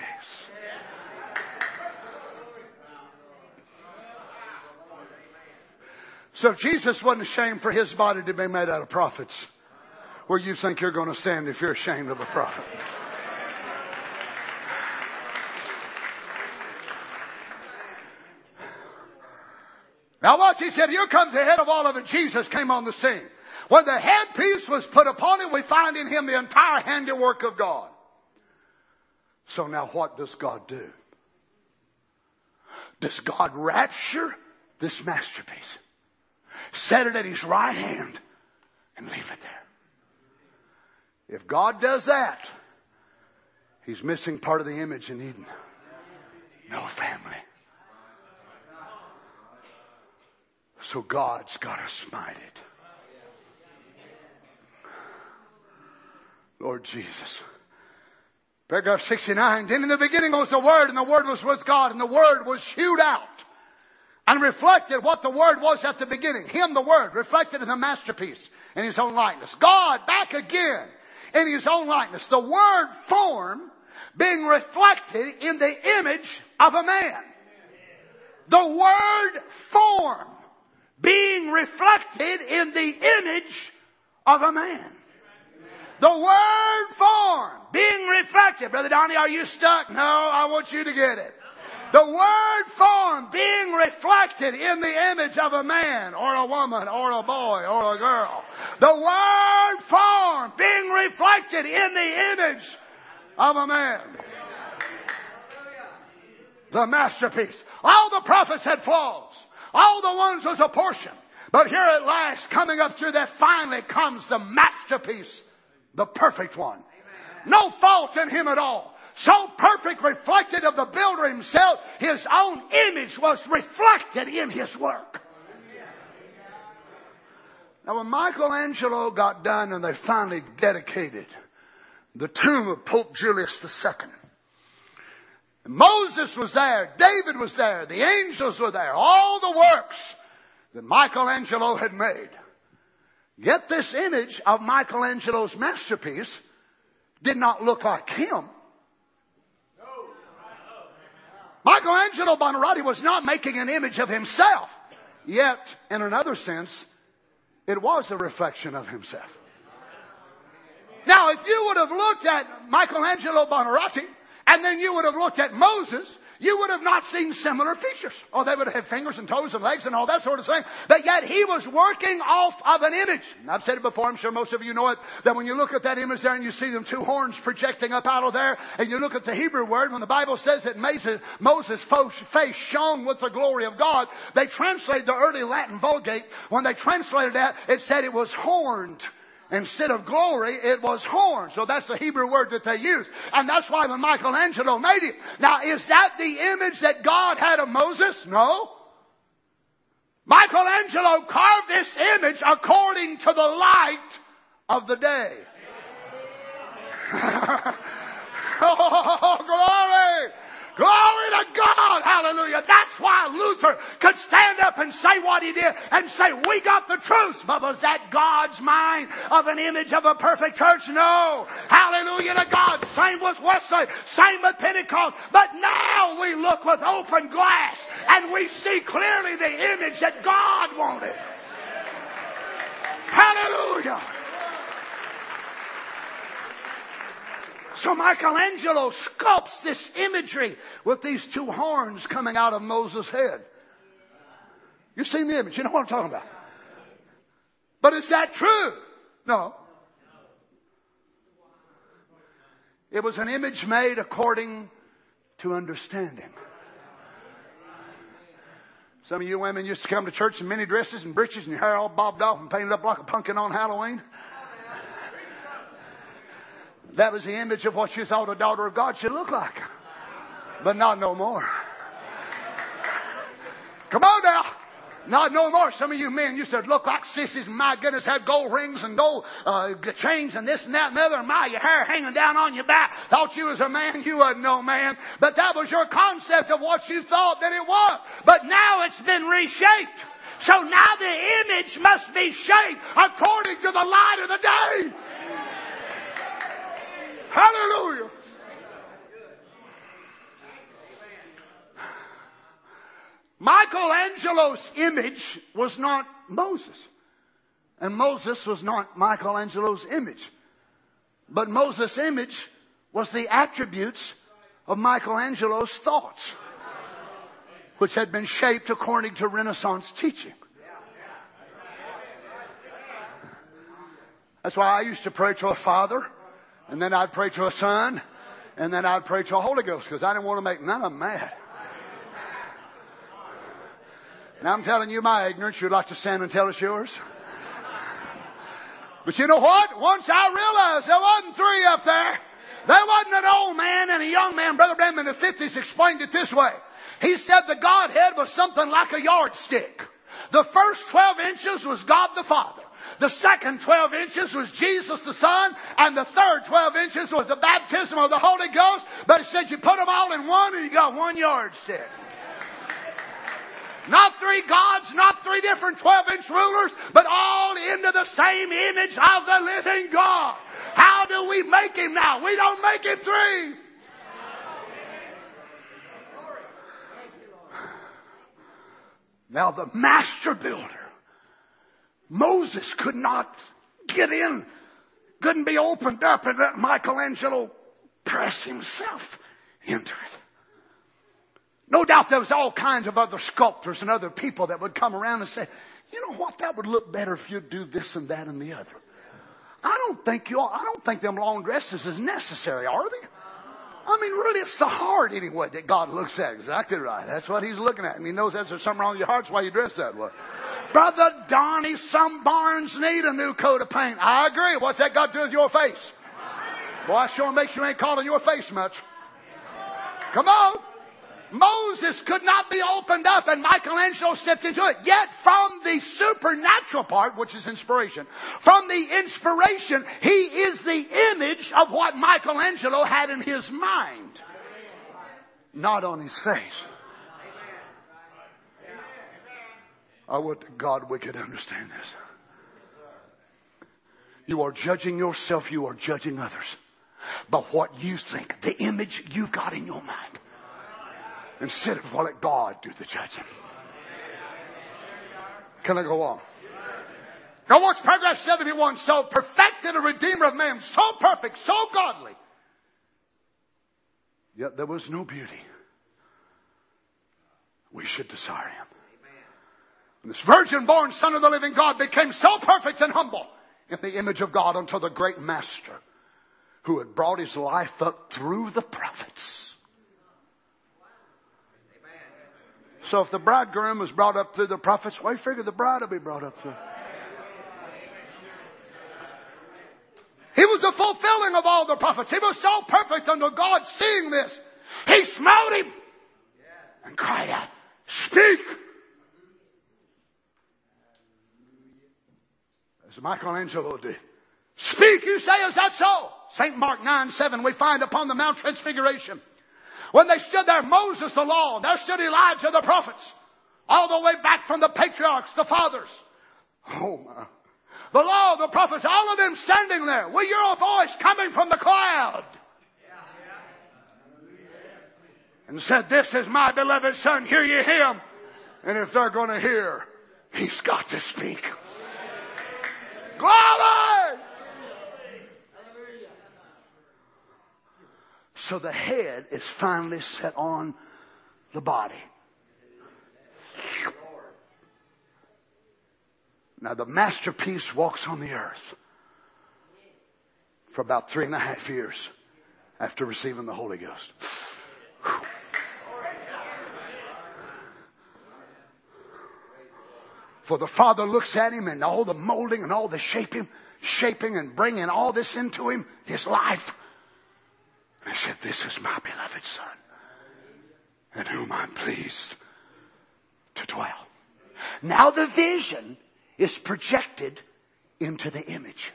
So Jesus wasn't ashamed for his body to be made out of prophets. Where you think you're going to stand if you're ashamed of a prophet? Now watch, he said, here comes the head of all of it. Jesus came on the scene. When the headpiece was put upon him, we find in him the entire handiwork of God. So now what does God do? Does God rapture this masterpiece? Set it at his right hand and leave it there. If God does that, he's missing part of the image in Eden. No family. So God's got to smite it. Lord Jesus. Paragraph sixty-nine. Then in the beginning was the Word, and the Word was with God, and the Word was hewed out and reflected what the Word was at the beginning. Him, the Word, reflected in the masterpiece in his own likeness. God back again in his own likeness. The Word form being reflected in the image of a man. The Word form being reflected in the image of a man. The Word form being reflected. Brother Donnie, are you stuck? No, I want you to get it. The Word form being reflected in the image of a man or a woman or a boy or a girl. The Word form being reflected in the image of a man. The masterpiece. All the prophets had flaws. All the ones was a portion. But here at last, coming up through that, finally comes the masterpiece. The perfect one. No fault in him at all. So perfect, reflected of the builder himself, his own image was reflected in his work. Now when Michelangelo got done and they finally dedicated the tomb of Pope Julius the Second, Moses was there, David was there, the angels were there, all the works that Michelangelo had made. Yet this image of Michelangelo's masterpiece did not look like him. Michelangelo Buonarroti was not making an image of himself. Yet, in another sense, it was a reflection of himself. Now, if you would have looked at Michelangelo Buonarroti, and then you would have looked at Moses, you would have not seen similar features. Oh, they would have had fingers and toes and legs and all that sort of thing. But yet he was working off of an image. And I've said it before, I'm sure most of you know it, that when you look at that image there and you see them two horns projecting up out of there, and you look at the Hebrew word, when the Bible says that Moses' face shone with the glory of God, they translated the early Latin Vulgate. When they translated that, it said it was horned. Instead of glory, it was horn. So that's the Hebrew word that they used. And that's why when Michelangelo made it. Now, is that the image that God had of Moses? No. Michelangelo carved this image according to the light of the day. Oh, glory! Glory to God! Hallelujah! That's why Luther could stand up and say what he did and say, we got the truth. But was that God's mind of an image of a perfect church? No. Hallelujah to God. Same with Wesley. Same with Pentecost. But now we look with open glass and we see clearly the image that God wanted. Hallelujah! So Michelangelo sculpts this imagery with these two horns coming out of Moses' head. You've seen the image. You know what I'm talking about. But is that true? No. It was an image made according to understanding. Some of you women used to come to church in mini dresses and breeches and your hair all bobbed off and painted up like a pumpkin on Halloween. That was the image of what you thought a daughter of God should look like. But not no more. Come on now. Not no more. Some of you men used to look like sissies and my goodness had gold rings and gold uh, chains and this and that and the other and my your hair hanging down on your back. Thought you was a man. You wasn't no man. But that was your concept of what you thought that it was. But now it's been reshaped. So now the image must be shaped according to the light of the day. Hallelujah. Michelangelo's image was not Moses. And Moses was not Michelangelo's image. But Moses' image was the attributes of Michelangelo's thoughts, which had been shaped according to Renaissance teaching. That's why I used to pray to a father. And then I'd pray to a son. And then I'd pray to a Holy Ghost. Because I didn't want to make none of them mad. Now I'm telling you my ignorance. You'd like to stand and tell us yours. But you know what? Once I realized there wasn't three up there. There wasn't an old man and a young man. Brother Branham in the fifties explained it this way. He said the Godhead was something like a yardstick. The first twelve inches was God the Father. The second twelve inches was Jesus the Son. And the third twelve inches was the baptism of the Holy Ghost. But he said you put them all in one and you got one yardstick. Not three gods, not three different twelve-inch rulers, but all into the same image of the living God. How do we make him now? We don't make him three. Now the master builder, Moses could not get in, couldn't be opened up and let Michelangelo press himself into it. No doubt there was all kinds of other sculptors and other people that would come around and say, you know what, that would look better if you'd do this and that and the other. I don't think you I don't think them long dresses is necessary, are they? I mean, really, it's the heart anyway that God looks at. Exactly right. That's what he's looking at. And he knows that's there's something wrong with your heart. That's why you dress that way. Brother Donnie, some barns need a new coat of paint. I agree. What's that got to do with your face? Boy, I sure makes you ain't calling your face much. Come on. Moses could not be opened up and Michelangelo stepped into it. Yet from the supernatural part, which is inspiration, from the inspiration, he is the image of what Michelangelo had in his mind, not on his face. I would to God we could understand this. You are judging yourself, you are judging others by what you think, the image you've got in your mind. Instead of let God do the judging. Can I go on? Now watch paragraph seventy-one. So perfected a Redeemer of man, so perfect, so godly. Yet there was no beauty. We should desire him. And this virgin-born Son of the living God became so perfect and humble in the image of God unto the great Master who had brought his life up through the prophets. So if the bridegroom was brought up through the prophets, well, you figure the bride will be brought up through. He was the fulfilling of all the prophets. He was so perfect until God, seeing this, he smote him and cried out, speak. as Michelangelo did. Speak, you say, is that so? Saint Mark nine seven we find upon the Mount Transfiguration. When they stood there, Moses the law, there stood Elijah the prophets. All the way back from the patriarchs, the fathers. Oh my. The law, the prophets, all of them standing there. We hear a voice coming from the cloud. And said, this is my beloved son, hear ye him. And if they're going to hear, he's got to speak. Glory! So the head is finally set on the body. Now the masterpiece walks on the earth for about three and a half years after receiving the Holy Ghost. For the Father looks at him and all the molding and all the shaping, shaping and bringing all this into him, his life. And he said, this is my beloved Son, in whom I'm pleased to dwell. Now the vision is projected into the image.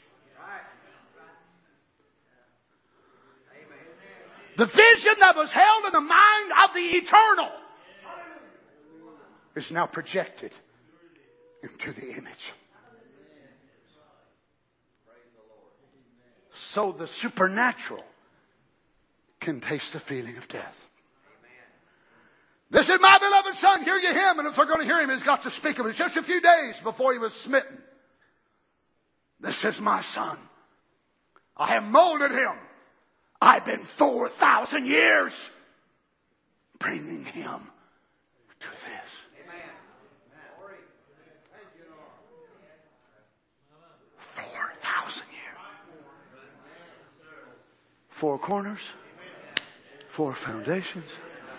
The vision that was held in the mind of the eternal is now projected into the image. So the supernatural can taste the feeling of death. This is my beloved Son, hear ye him. And if they're going to hear him, he's got to speak of it. It's just a few days before he was smitten. This is my Son. I have molded him. I've been four thousand years bringing him to this. Four thousand years. Four corners. Four foundations.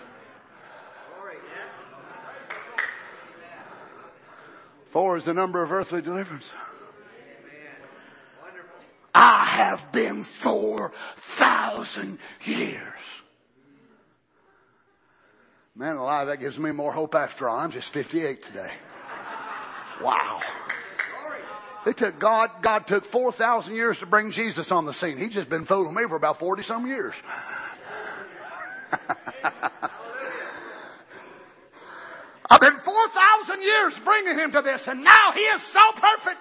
Four is the number of earthly deliverance. I have been four thousand years. Man alive, that gives me more hope after all. I'm just fifty-eight today. Wow. They took God, God took four thousand years to bring Jesus on the scene. He's just been fooling me for about forty some years. I've been four thousand years bringing him to this, and now he is so perfect.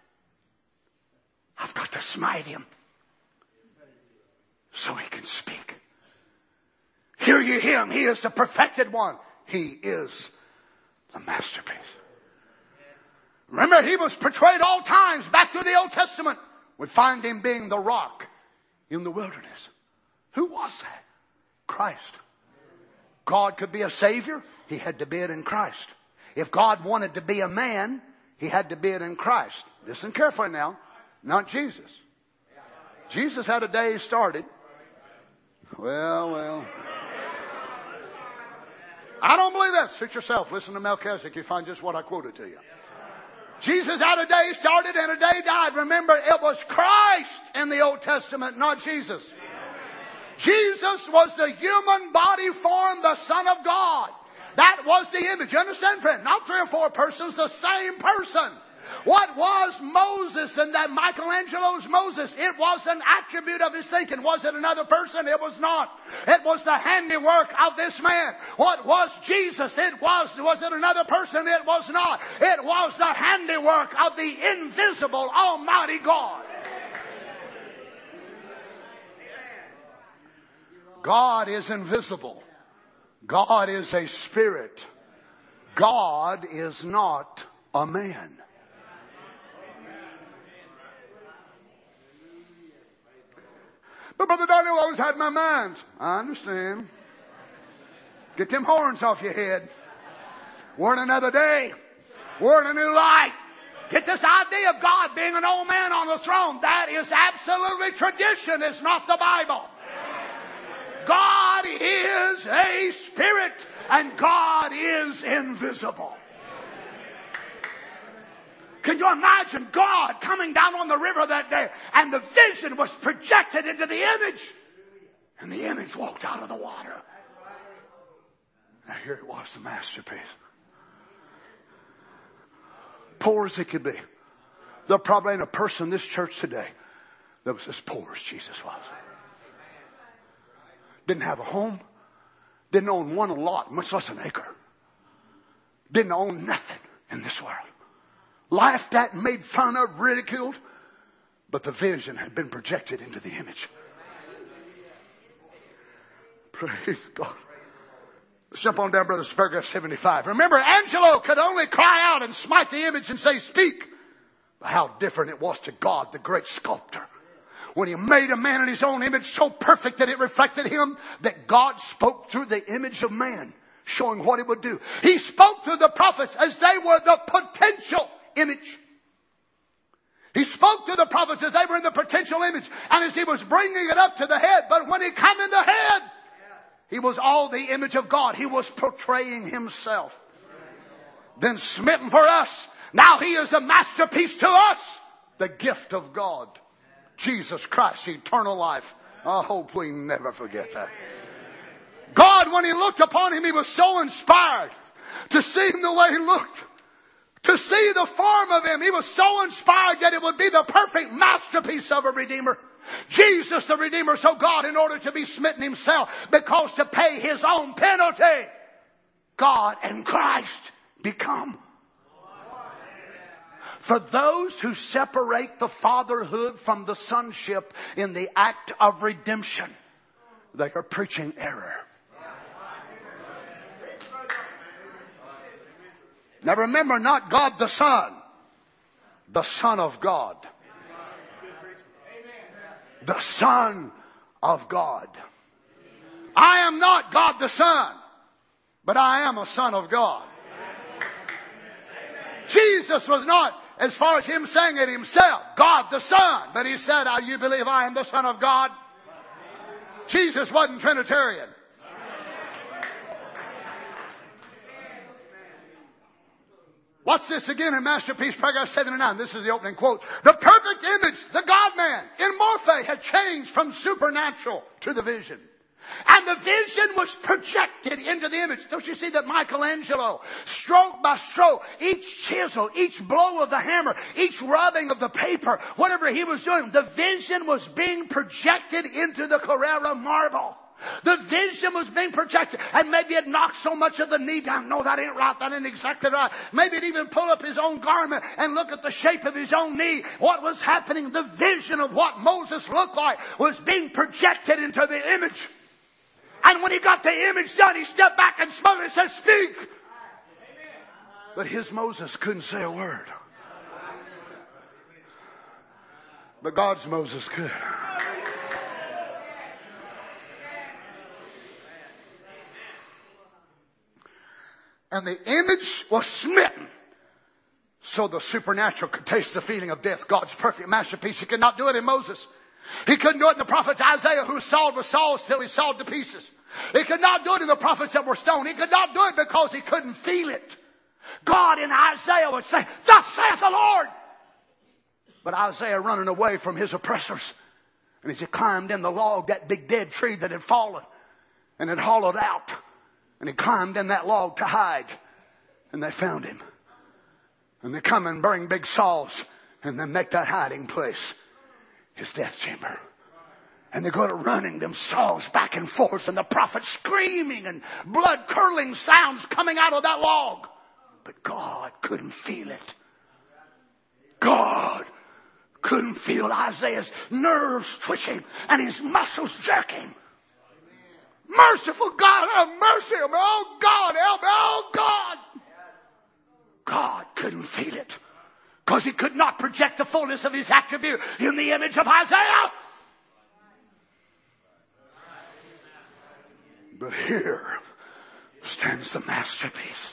I've got to smite him so he can speak. Hear ye him. He is the perfected one. He is the masterpiece. Remember, he was portrayed all times back through the Old Testament. We find him being the rock in the wilderness. Who was that? Christ. God could be a savior. He had to be it in Christ. If God wanted to be a man, he had to be it in Christ. Listen carefully now. Not Jesus. Jesus had a day he started. Well, well. I don't believe that. Suit yourself. Listen to Melchizedek. You find just what I quoted to you. Jesus had a day started and a day died. Remember, it was Christ in the Old Testament, not Jesus. Jesus was the human body form, the Son of God. That was the image. You understand, friend? Not three or four persons, the same person. What was Moses and that Michelangelo's Moses? It was an attribute of his thinking. Was it another person? It was not. It was the handiwork of this man. What was Jesus? It was. Was it another person? It was not. It was the handiwork of the invisible Almighty God. God is invisible. God is a spirit. God is not a man. But Brother Darnell always had my mind. I understand. Get them horns off your head. We're in another day. We're in a new light. Get this idea of God being an old man on the throne. That is absolutely tradition. It's not the Bible. God is a spirit and God is invisible. Can you imagine God coming down on the river that day and the vision was projected into the image and the image walked out of the water. Now here it was, the masterpiece. Poor as it could be. There probably ain't a person in this church today that was as poor as Jesus was. Didn't have a home. Didn't own one lot, much less an acre. Didn't own nothing in this world. Laughed at, made fun of, ridiculed. But the vision had been projected into the image. Praise God. Jump on down, Brother, paragraph seventy-five. Remember, Angelo could only cry out and smite the image and say, speak. But how different it was to God, the great sculptor. When he made a man in his own image so perfect that it reflected him, that God spoke through the image of man, showing what he would do. He spoke through the prophets as they were the potential image. He spoke to the prophets as they were in the potential image, and as he was bringing it up to the head. But when he came in the head, he was all the image of God. He was portraying himself. Then smitten for us. Now he is a masterpiece to us. The gift of God. Jesus Christ, eternal life. I hope we never forget that. God, when he looked upon him, he was so inspired to see him the way he looked. To see the form of him. He was so inspired that it would be the perfect masterpiece of a Redeemer. Jesus the Redeemer. So God, in order to be smitten himself, because to pay his own penalty, God and Christ become. For those who separate the fatherhood from the sonship in the act of redemption, they are preaching error. Now remember, not God the Son, the Son of God. The Son of God. I am not God the Son, but I am a Son of God. Jesus was not, as far as him saying it himself, God the Son, but he said, "Oh, you believe I am the Son of God?" Jesus wasn't Trinitarian. Watch this again in Masterpiece, paragraph seventy-nine. This is the opening quote. The perfect image, the God-man, in Morphe had changed from supernatural to the vision. And the vision was projected into the image. Don't you see that Michelangelo, stroke by stroke, each chisel, each blow of the hammer, each rubbing of the paper, whatever he was doing, the vision was being projected into the Carrara marble. The vision was being projected. And maybe it knocked so much of the knee down. No, that ain't right. That ain't exactly right. Maybe it even pull up his own garment and look at the shape of his own knee. What was happening? The vision of what Moses looked like was being projected into the image. And when he got the image done, he stepped back and spoke and said, "Speak." But his Moses couldn't say a word. But God's Moses could. And the image was smitten. So the supernatural could taste the feeling of death. God's perfect masterpiece. He could not do it in Moses. He couldn't do it in the prophet Isaiah, who sawed with saws till he sawed to pieces. He could not do it in the prophets that were stoned. He could not do it because he couldn't feel it. God in Isaiah would say, "Thus saith the Lord." But Isaiah running away from his oppressors. And as he climbed in the log, that big dead tree that had fallen and had hollowed out. And he climbed in that log to hide. And they found him. And they come and bring big saws. And they make that hiding place his death chamber. And they go to running them saws back and forth. And the prophet screaming and blood curdling sounds coming out of that log. But God couldn't feel it. God couldn't feel Isaiah's nerves twitching and his muscles jerking. Merciful God, have mercy on me. Oh God, help me. Oh God. God couldn't feel it. Because he could not project the fullness of his attribute in the image of Isaiah. But here stands the masterpiece.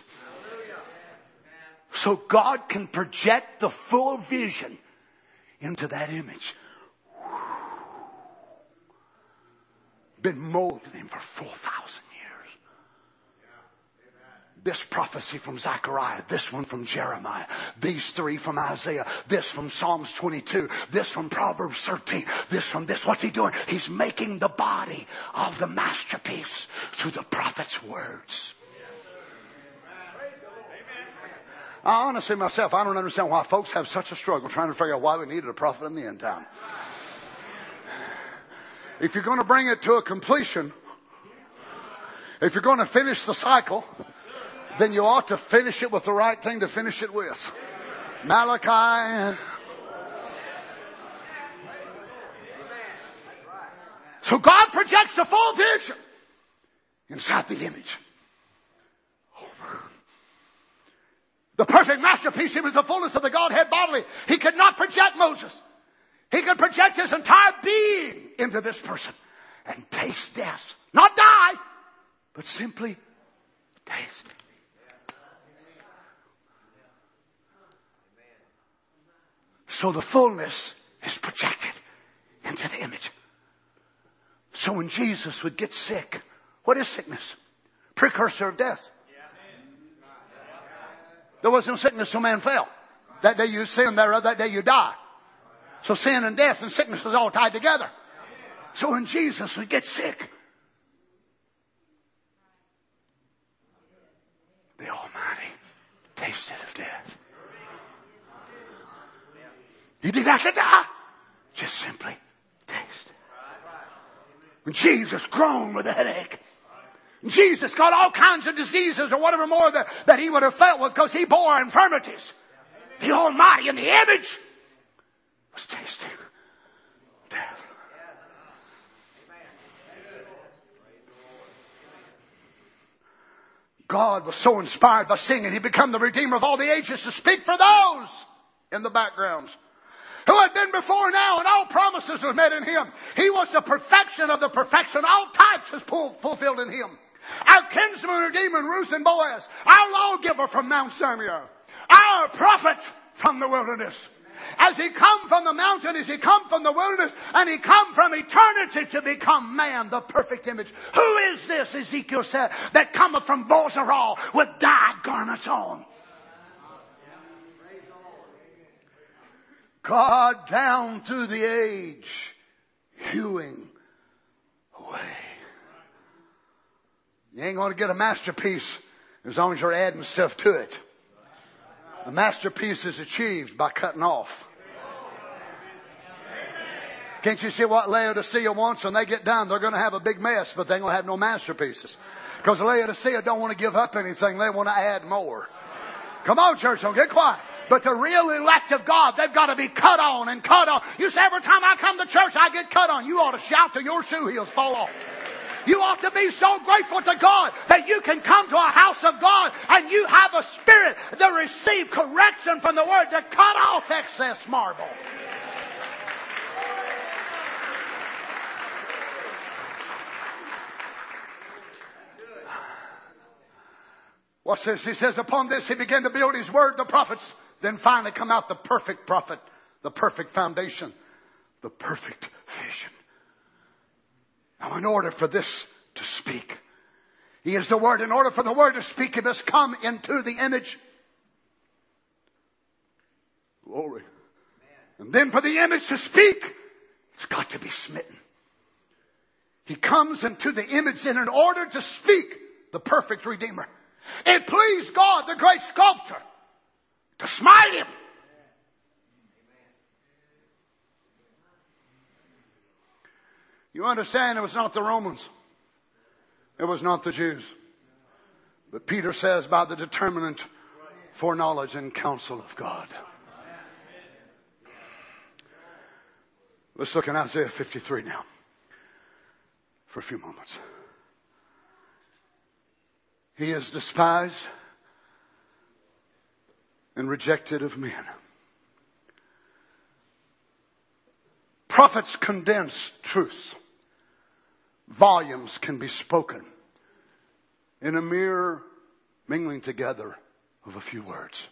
So God can project the full vision into that image. Been molding him for four thousand years. This prophecy from Zechariah, this one from Jeremiah, these three from Isaiah, this from Psalms twenty-two, this from Proverbs thirteen, this from this. What's he doing? He's making the body of the masterpiece through the prophet's words. I honestly myself, I don't understand why folks have such a struggle trying to figure out why we needed a prophet in the end time. If you're going to bring it to a completion, if you're going to finish the cycle, then you ought to finish it with the right thing to finish it with. Malachi. So God projects the full vision inside the image. The perfect masterpiece, he was the fullness of the Godhead bodily. He could not project Moses. He could project his entire being into this person and taste death. Not die, but simply taste. So the fullness is projected into the image. So when Jesus would get sick, what is sickness? Precursor of death. There was no sickness till man fell. That day you sin, thereof that day you die. So sin and death and sickness was all tied together. So when Jesus would get sick, the Almighty tasted of death. You didn't have to die. Just simply taste. When Jesus groaned with a headache, Jesus got all kinds of diseases or whatever more that, that he would have felt was because he bore infirmities. The Almighty in the image was tasting death. God was so inspired by singing, he became the Redeemer of all the ages to speak for those in the backgrounds who had been before now, and all promises were met in him. He was the perfection of the perfection. All types was fulfilled in him. Our kinsman redeemer, Ruth and Boaz. Our lawgiver from Mount Samuel. Our prophet from the wilderness. As he come from the mountain, as he come from the wilderness, and he come from eternity to become man, the perfect image. Who is this, Ezekiel said, that cometh from Bozrah with dyed garments on? God down through the age, hewing away. You ain't going to get a masterpiece as long as you're adding stuff to it. The masterpiece is achieved by cutting off. Can't you see what Laodicea wants? When they get done, they're going to have a big mess, but they ain't going to have no masterpieces. Because Laodicea don't want to give up anything. They want to add more. Come on, church, don't get quiet. But the real elect of God, they've got to be cut on and cut on. You say, every time I come to church, I get cut on. You ought to shout till your shoe heels fall off. You ought to be so grateful to God that you can come to a house of God and you have a spirit that receive correction from the Word to cut off excess marble. What's this? He says, upon this he began to build his word, the prophets. Then finally come out the perfect prophet, the perfect foundation, the perfect vision. Now in order for this to speak, he is the Word. In order for the Word to speak, he must come into the image. Glory. And then for the image to speak, it's got to be smitten. He comes into the image in order to speak, the perfect Redeemer. It pleased God, the great sculptor, to smite him. You understand, it was not the Romans. It was not the Jews. But Peter says by the determinate foreknowledge and counsel of God. Let's look at Isaiah fifty-three now for a few moments. He is despised and rejected of men. Prophets condense truth. Volumes can be spoken in a mere mingling together of a few words.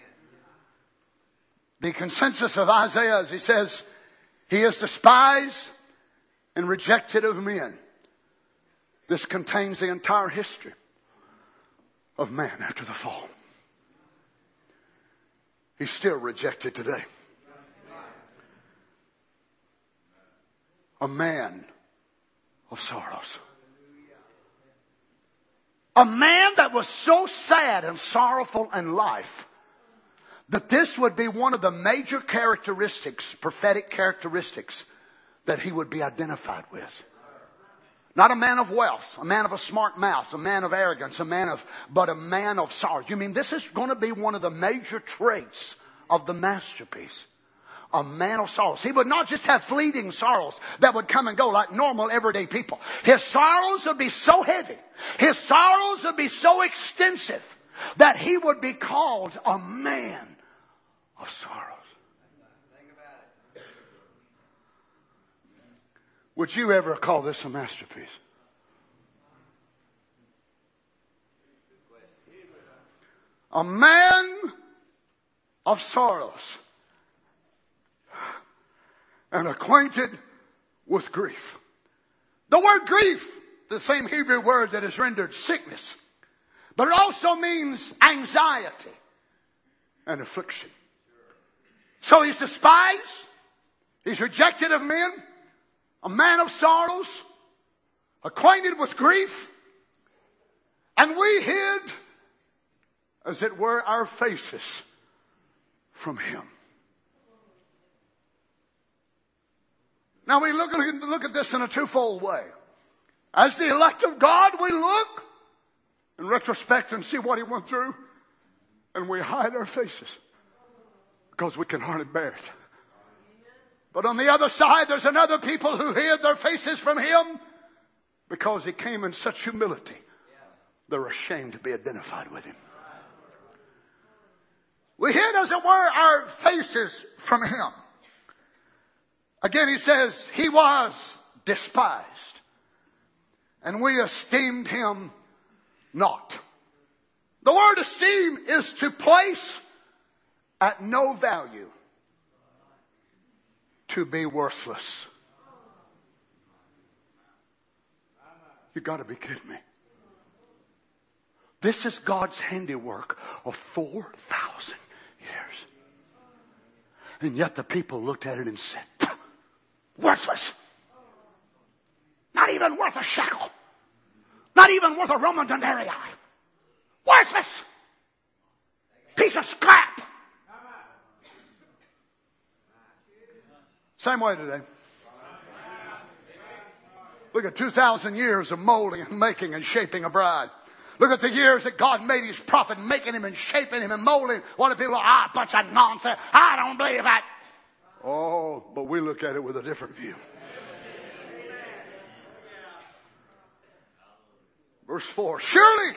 The consensus of Isaiah, as he says, he is despised and rejected of men. This contains the entire history of man after the fall. He's still rejected today. A man of sorrows. A man that was so sad and sorrowful in life that this would be one of the major characteristics, prophetic characteristics, that he would be identified with. Not a man of wealth, a man of a smart mouth, a man of arrogance, a man of, but a man of sorrows. You mean this is going to be one of the major traits of the masterpiece? A man of sorrows. He would not just have fleeting sorrows that would come and go like normal everyday people. His sorrows would be so heavy. His sorrows would be so extensive that he would be called a man of sorrows. Would you ever call this a masterpiece? A man of sorrows and acquainted with grief. The word grief, the same Hebrew word that is rendered sickness, but it also means anxiety and affliction. So he's despised. He's rejected of men. A man of sorrows. Acquainted with grief. And we hid, as it were, our faces from him. Now we look at, look at this in a twofold way. As the elect of God, we look in retrospect and see what he went through. And we hide our faces because we can hardly bear it. But on the other side, there's another people who hid their faces from him because he came in such humility. They're ashamed to be identified with him. We hid, as it were, our faces from him. Again, he says, he was despised, and we esteemed him not. The word esteem is to place at no value, to be worthless. You got to be kidding me. This is God's handiwork of four thousand years. And yet the people looked at it and said, worthless. Not even worth a shekel. Not even worth a Roman denarii. Worthless. Piece of scrap. Same way today. Look at two thousand years of molding and making and shaping a bride. Look at the years that God made his prophet, making him and shaping him and molding. What do people, ah, a bunch of nonsense. I don't believe that. Oh, but we look at it with a different view. Verse four. Surely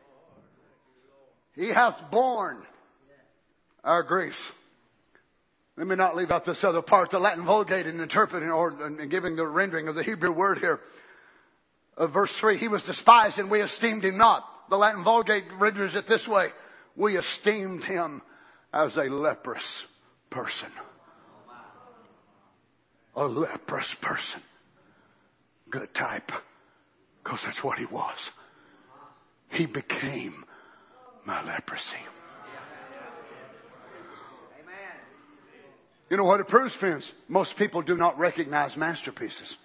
he hath borne our griefs. Let me not leave out this other part, the Latin Vulgate, in interpreting or in giving the rendering of the Hebrew word here. Uh, verse three, he was despised and we esteemed him not. The Latin Vulgate renders it this way. We esteemed him as a leprous person. A leprous person. Good type. Because that's what he was. He became my leprosy. You know what it proves, friends? Most people do not recognize masterpieces.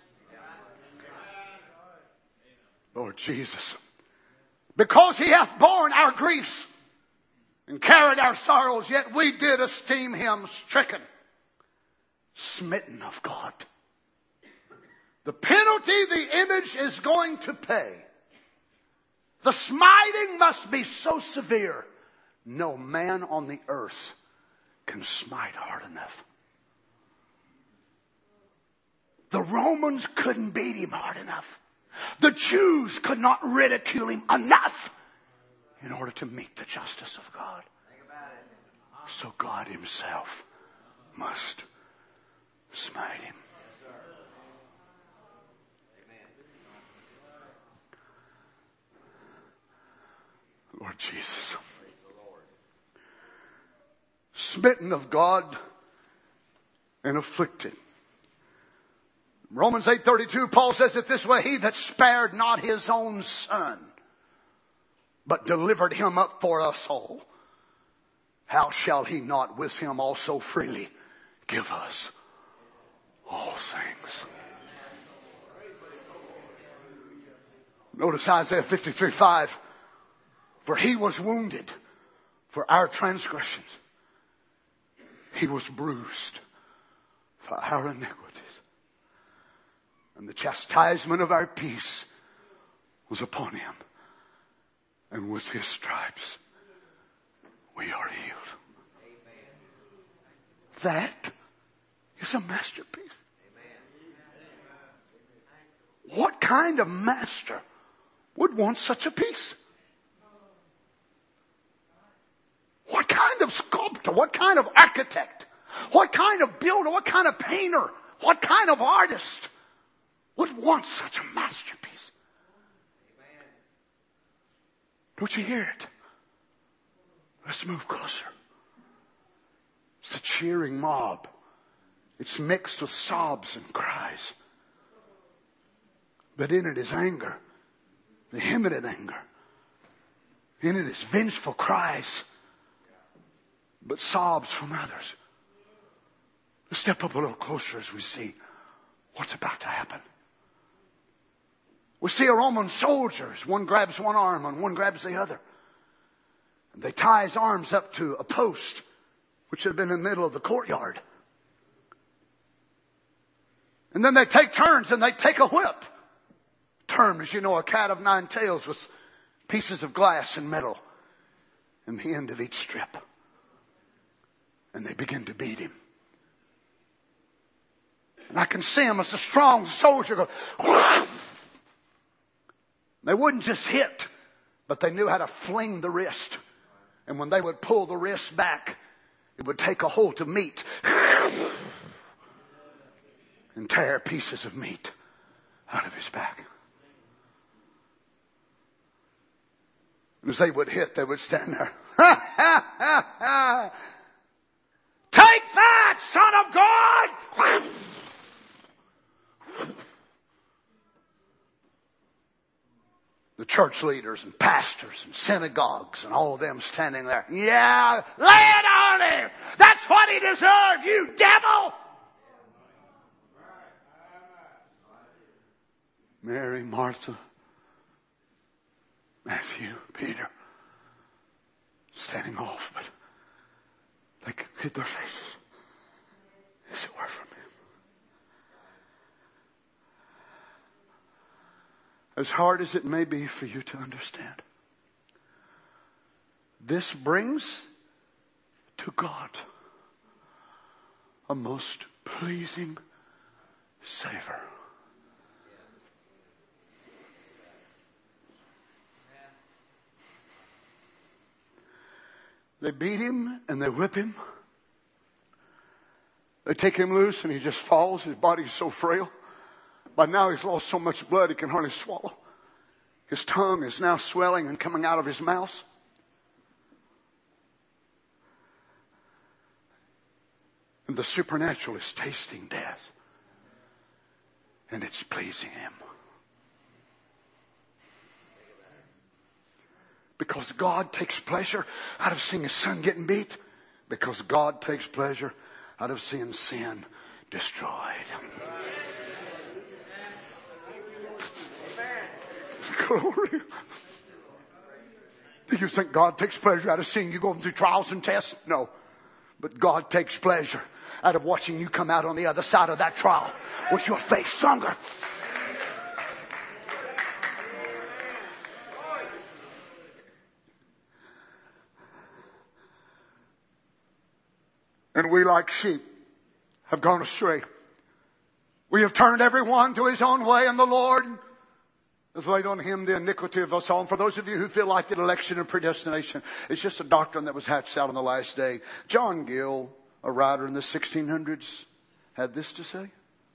Lord Jesus. Because he hath borne our griefs and carried our sorrows, yet we did esteem him stricken, smitten of God. The penalty the image is going to pay, the smiting must be so severe, no man on the earth can smite hard enough. The Romans couldn't beat him hard enough. The Jews could not ridicule him enough in order to meet the justice of God. So God himself must smite him. Lord Jesus. Smitten of God and afflicted. Romans eight thirty-two, Paul says it this way, he that spared not his own son, but delivered him up for us all, how shall he not with him also freely give us all things? Notice Isaiah fifty-three five, for he was wounded for our transgressions. He was bruised for our iniquities, and the chastisement of our peace was upon him, and with his stripes we are healed. That is a masterpiece. What kind of master would want such a piece? What kind of sculptor, what kind of architect, what kind of builder, what kind of painter, what kind of artist would want such a masterpiece? Don't you hear it? Let's move closer. It's a cheering mob. It's mixed with sobs and cries. But in it is anger, vehement anger. In it is vengeful cries, but sobs from others. Let's step up a little closer as we see what's about to happen. We see a Roman soldiers. One grabs one arm and one grabs the other. And they tie his arms up to a post, which had been in the middle of the courtyard. And then they take turns and they take a whip. Term, as you know, a cat of nine tails with pieces of glass and metal in the end of each strip. And they begin to beat him. And I can see him as a strong soldier go. They wouldn't just hit, but they knew how to fling the wrist. And when they would pull the wrist back, it would take a hold of meat and tear pieces of meat out of his back. And as they would hit, they would stand there. Ha, ha, ha, ha. Take that, Son of God! The church leaders and pastors and synagogues and all of them standing there. Yeah, lay it on him! That's what he deserved, you devil! Mary, Martha, Matthew, Peter, standing off, but they hid their faces as it were from him. As hard as it may be for you to understand, this brings to God a most pleasing savor. They beat him and they whip him. They take him loose and he just falls. His body is so frail. By now he's lost so much blood he can hardly swallow. His tongue is now swelling and coming out of his mouth. And the supernatural is tasting death. And it's pleasing him. Because God takes pleasure out of seeing his son getting beat. Because God takes pleasure out of seeing sin destroyed. Glory. Do you think God takes pleasure out of seeing you going through trials and tests? No. But God takes pleasure out of watching you come out on the other side of that trial with your faith stronger. And we, like sheep, have gone astray. We have turned everyone to his own way, and the Lord has laid on him the iniquity of us all. And for those of you who feel like that election and predestination is just a doctrine that was hatched out on the last day, John Gill, a writer in the sixteen hundreds, had this to say.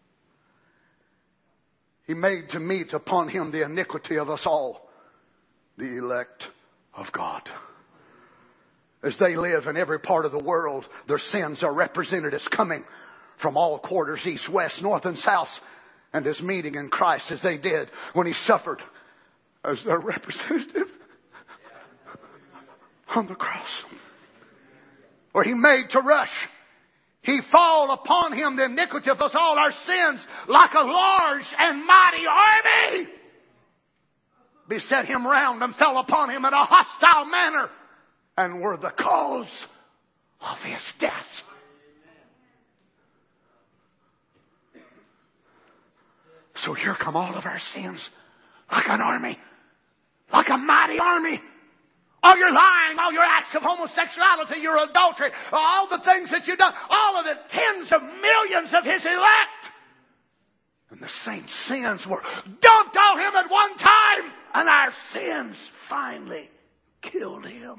He made to meet upon him the iniquity of us all, the elect of God. As they live in every part of the world, their sins are represented as coming from all quarters, east, west, north, and south, and as meeting in Christ as they did when he suffered as their representative on the cross. Where he made to rush, he fall upon him the iniquity of us all, our sins, like a large and mighty army, beset him round and fell upon him in a hostile manner, and were the cause of his death. So here come all of our sins, like an army, like a mighty army. All your lying, all your acts of homosexuality, your adultery, all the things that you've done, all of it, tens of millions of His elect. And the same sins were dumped on Him at one time, and our sins finally killed Him.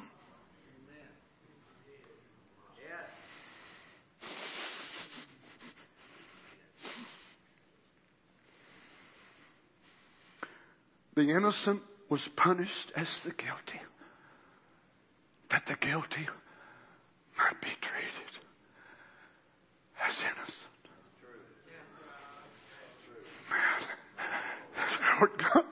The innocent was punished as the guilty, that the guilty might be treated as innocent. Man, Lord God.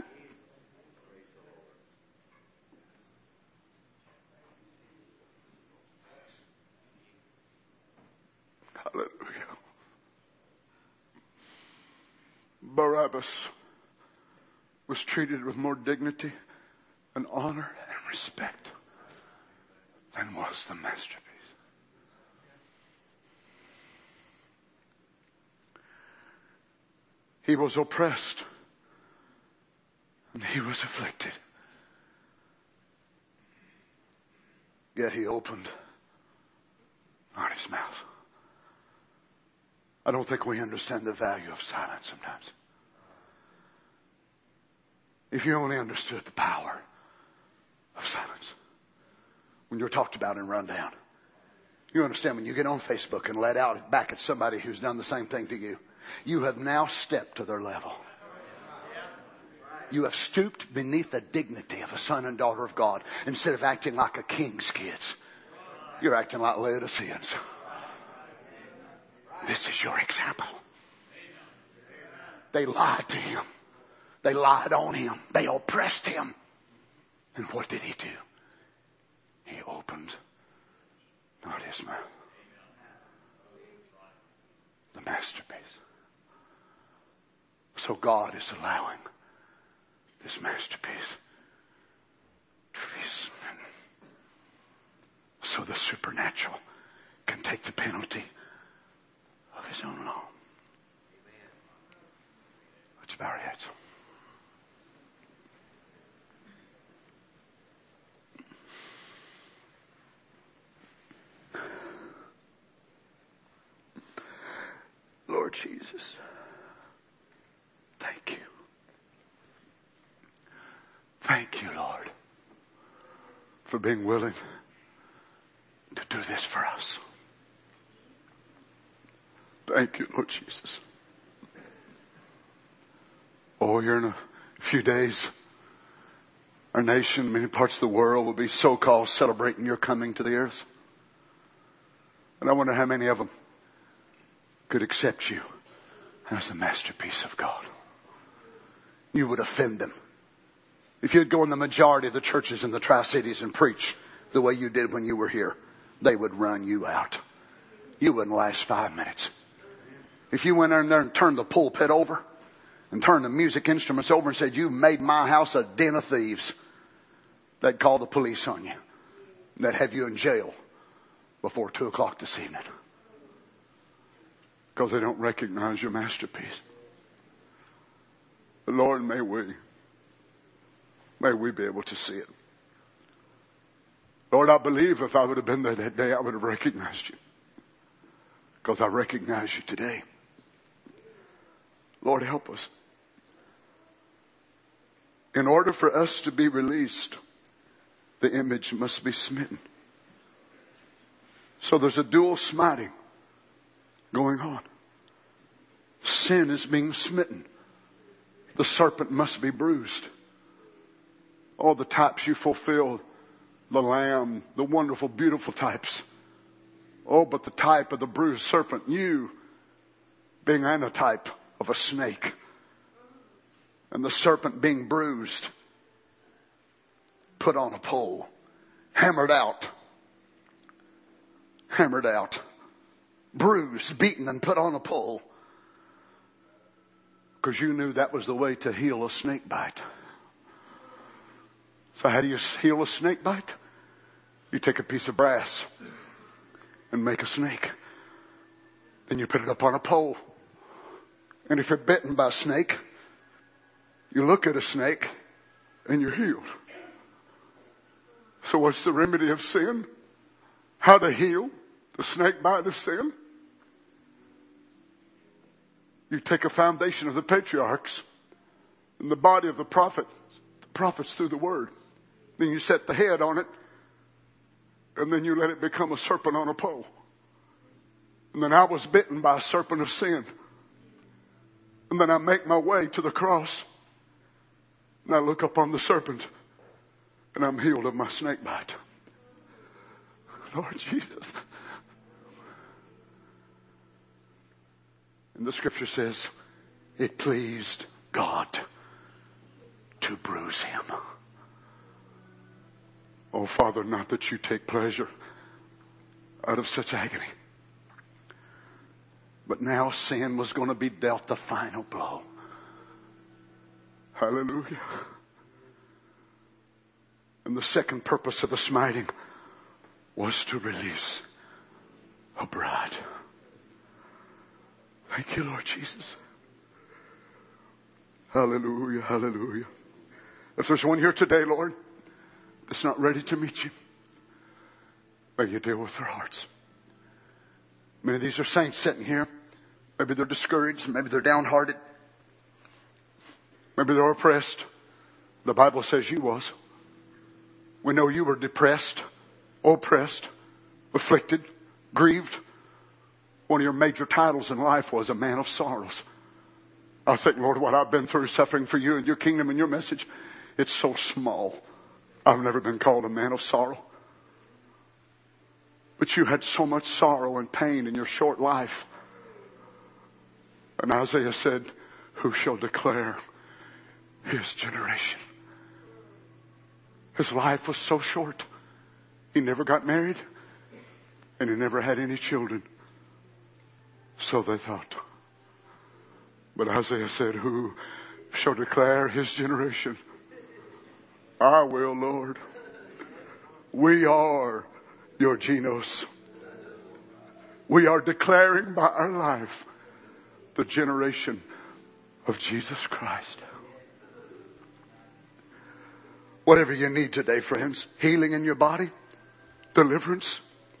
Hallelujah. Barabbas was treated with more dignity and honor and respect than was the masterpiece. He was oppressed and He was afflicted. Yet He opened not His mouth. I don't think we understand the value of silence sometimes. If you only understood the power of silence. When you're talked about and run down. You understand when you get on Facebook and let out back at somebody who's done the same thing to you. You have now stepped to their level. You have stooped beneath the dignity of a son and daughter of God. Instead of acting like a king's kids. You're acting like Laodiceans. This is your example. They lied to Him. They lied on Him. They oppressed Him. And what did He do? He opened not His mouth. The masterpiece. So God is allowing this masterpiece to be smitten. So the supernatural can take the penalty of His own law. Let's bow our heads. Lord Jesus, thank you. Thank you, Lord, for being willing to do this for us. Thank you, Lord Jesus. Oh, here in a few days, our nation, many parts of the world will be so-called celebrating your coming to the earth. And I wonder how many of them could accept you as the masterpiece of God. You would offend them. If you'd go in the majority of the churches in the Tri-Cities and preach the way you did when you were here, they would run you out. You wouldn't last five minutes. If you went in there and turned the pulpit over and turned the music instruments over and said, "You've made my house a den of thieves," they'd call the police on you. And they'd have you in jail before two o'clock this evening. Because they don't recognize your masterpiece. But Lord, may we, may we be able to see it. Lord, I believe if I would have been there that day, I would have recognized you. Because I recognize you today. Lord, help us. In order for us to be released, the image must be smitten. So there's a dual smiting going on. Sin is being smitten. The serpent must be bruised. All the types you fulfilled, the lamb, the wonderful, beautiful types. Oh, but the type of the bruised serpent, you being antitype of a snake. And the serpent being bruised, put on a pole, hammered out, hammered out. Bruised, beaten, and put on a pole. Because you knew that was the way to heal a snake bite. So how do you heal a snake bite? You take a piece of brass and make a snake. Then you put it up on a pole. And if you're bitten by a snake, you look at a snake and you're healed. So what's the remedy of sin? How to heal the snake bite of sin? You take a foundation of the patriarchs and the body of the prophet, the prophets through the word. Then you set the head on it, and then you let it become a serpent on a pole. And then I was bitten by a serpent of sin. And then I make my way to the cross, and I look upon the serpent, and I'm healed of my snake bite. Lord Jesus. And the scripture says, it pleased God to bruise him. Oh, Father, not that you take pleasure out of such agony. But now sin was going to be dealt the final blow. Hallelujah. And the second purpose of the smiting was to release a bride. Thank you, Lord Jesus. Hallelujah, hallelujah. If there's one here today, Lord, that's not ready to meet you, may you deal with their hearts. Many of these are saints sitting here. Maybe they're discouraged. Maybe they're downhearted. Maybe they're oppressed. The Bible says you was. We know you were depressed, oppressed, afflicted, grieved. One of your major titles in life was a man of sorrows. I think, Lord, what I've been through suffering for you and your kingdom and your message, it's so small. I've never been called a man of sorrow. But you had so much sorrow and pain in your short life. And Isaiah said, who shall declare his generation? His life was so short. He never got married, and he never had any children. So they thought. But Isaiah said, who shall declare his generation? I will, Lord. We are your genos. We are declaring by our life the generation of Jesus Christ. Whatever you need today, friends, healing in your body, deliverance.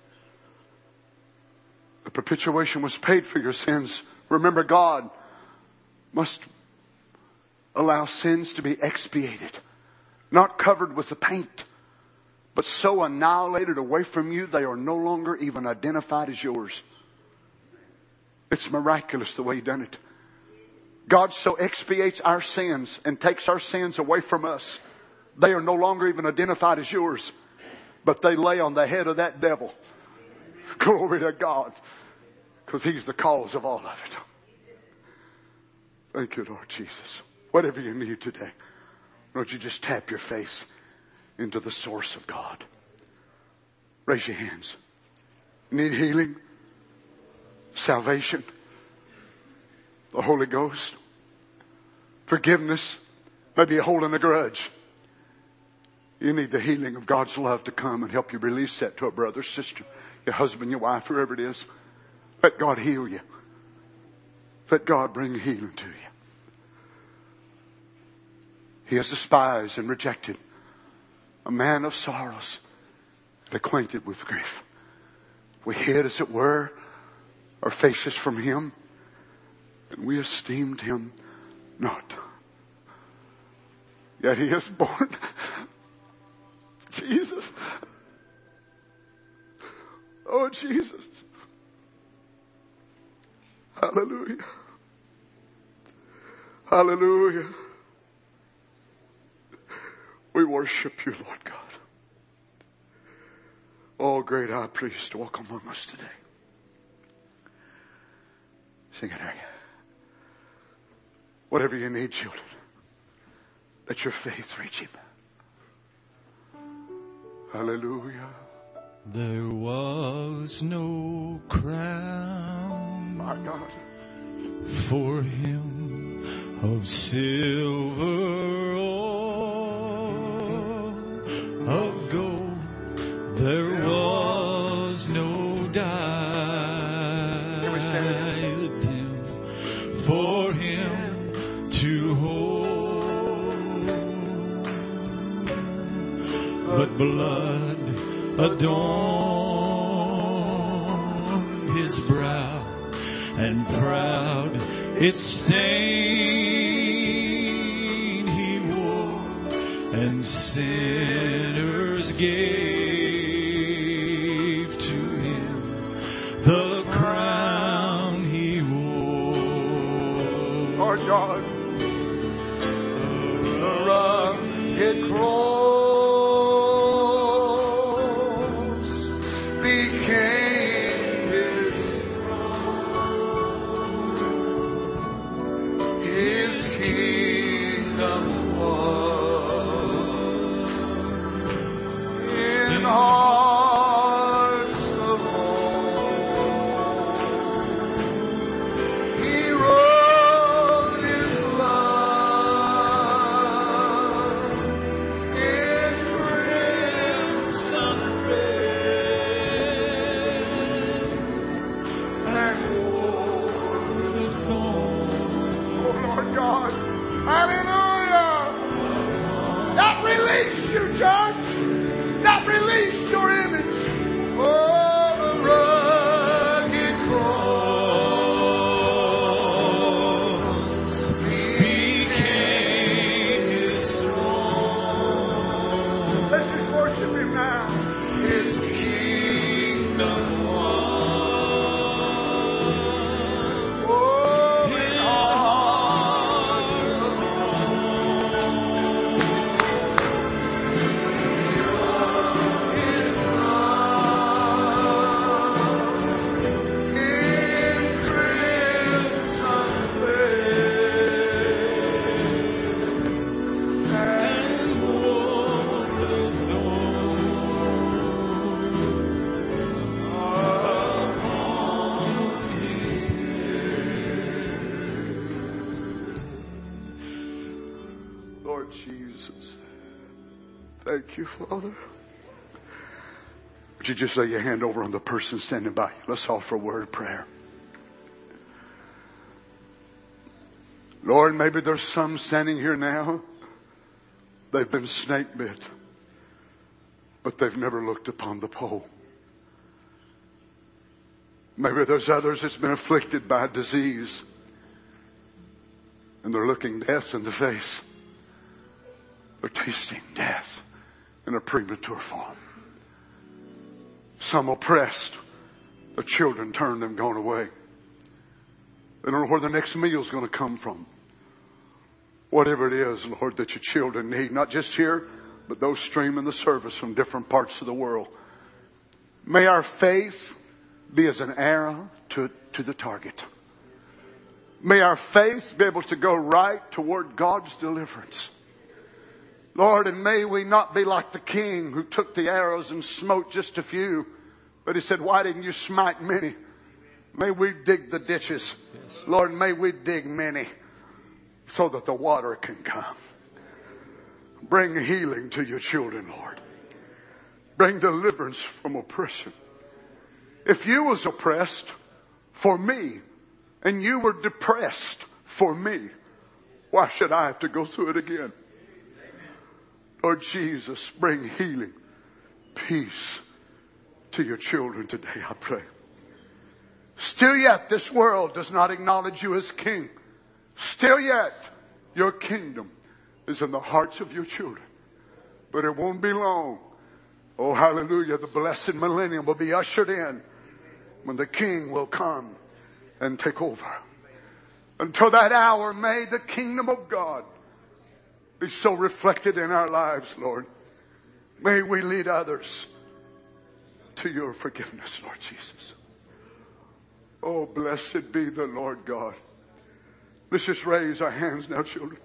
The propitiation was paid for your sins. Remember, God must allow sins to be expiated. Not covered with the paint, but so annihilated away from you, they are no longer even identified as yours. It's miraculous the way He done it. God so expiates our sins and takes our sins away from us. They are no longer even identified as yours, but they lay on the head of that devil. Glory to God, because He's the cause of all of it. Thank you, Lord Jesus. Whatever you need today, Lord, you just tap your face into the source of God. Raise your hands. Need healing? Salvation? The Holy Ghost? Forgiveness? Maybe you're holding a grudge. You need the healing of God's love to come and help you release that to a brother, sister, your husband, your wife, whoever it is. Let God heal you. Let God bring healing to you. He is despised and rejected, a man of sorrows, and acquainted with grief. We hid, as it were, our faces from Him, and we esteemed Him not. Yet He is born. Jesus. Oh, Jesus. Hallelujah. Hallelujah. We worship you, Lord God. Oh, great high priest, walk among us today. Sing it, Harry. Whatever you need, children, let your faith reach Him. Hallelujah. There was no crown, My God, for Him of silver or of gold. There was no diadem for Him. blood adorned his brow, and proud its stain he wore, and sinners gave to him the crown he wore. Lord God, the rugged cross became his throne. His kingdom was in hearts of all. He wrote his love in crimson red and wore the thorn. Oh Lord God, hallelujah! That released you, church. That released your image. Oh, the rugged cross became his throne. Let's just worship him now. His kingdom was. Oh, in hearts of in crimson red and wore the thorn upon his head. Lord Jesus, thank you, Father. Would you just lay your hand over on the person standing by you? Let's offer a word of prayer. Lord, maybe there's some standing here now. They've been snake bit, but they've never looked upon the pole. Maybe there's others that's been afflicted by disease, and they're looking death in the face. They're tasting death in a premature form. Some oppressed. The children turned them, gone away. They don't know where the next meal's going to come from. Whatever it is, Lord, that your children need, not just here, but those streaming the service from different parts of the world. May our faith be as an arrow to, to the target. May our faith be able to go right toward God's deliverance. Lord, and may we not be like the king who took the arrows and smote just a few. But he said, why didn't you smite many? May we dig the ditches. Yes. Lord, may we dig many so that the water can come. Bring healing to your children, Lord. Bring deliverance from oppression. If you was oppressed for me and you were depressed for me, why should I have to go through it again? Lord Jesus, bring healing, peace to your children today, I pray. Still yet, this world does not acknowledge you as king. Still yet, your kingdom is in the hearts of your children. But it won't be long. Oh, hallelujah. The blessed millennium will be ushered in when the king will come and take over. Until that hour, may the kingdom of God be so reflected in our lives, Lord. May we lead others to your forgiveness, Lord Jesus. Oh, blessed be the Lord God. Let's just raise our hands now, children.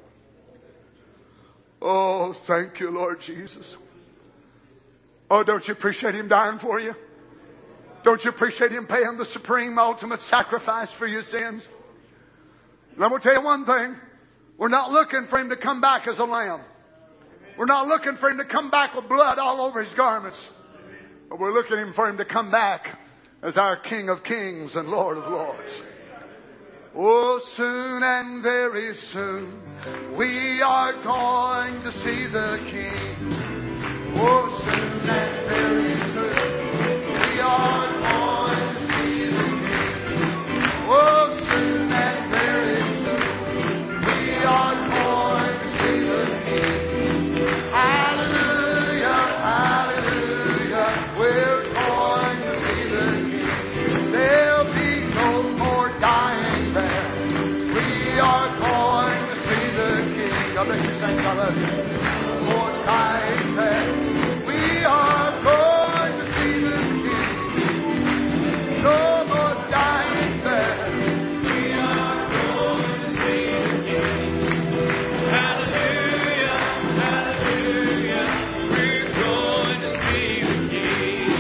Oh, thank you, Lord Jesus. Oh, don't you appreciate him dying for you? Don't you appreciate him paying the supreme, ultimate sacrifice for your sins? And I'm going to tell you one thing. We're not looking for him to come back as a lamb. We're not looking for him to come back with blood all over his garments. But we're looking for him to come back as our King of Kings and Lord of Lords. Oh, soon and very soon we are going to see the King. Oh, soon and very soon, we are going to see the King. Oh, soon and very soon, we are going to see the King. Hallelujah, hallelujah, we're going to see the King. There'll be no more dying there. We are going to see the King. God bless you, saints. I love you. No more dying there. We are going to see the King. No more dying there. We are going to see the King. Hallelujah, hallelujah, we're going to see the King.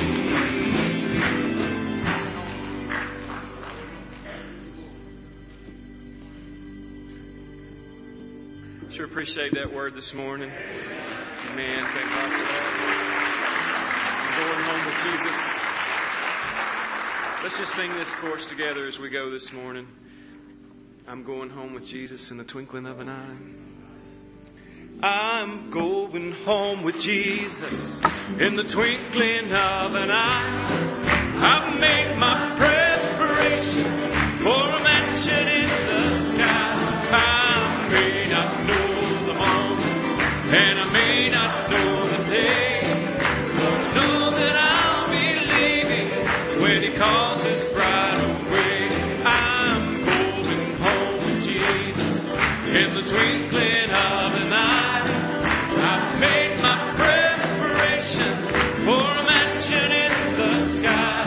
Sure appreciate that word this morning. Amen. Thank God for that. I'm going home with Jesus. Let's just sing this chorus together as we go this morning. I'm going home with Jesus in the twinkling of an eye. I'm going home with Jesus in the twinkling of an eye. I've made my preparation for a mansion in the sky. I may not know the moment, and I may not know the day, but I know that I'll be leaving when He calls His bride away. I'm going home with Jesus in the twinkling of an eye. I've made my preparation for a mansion in the sky.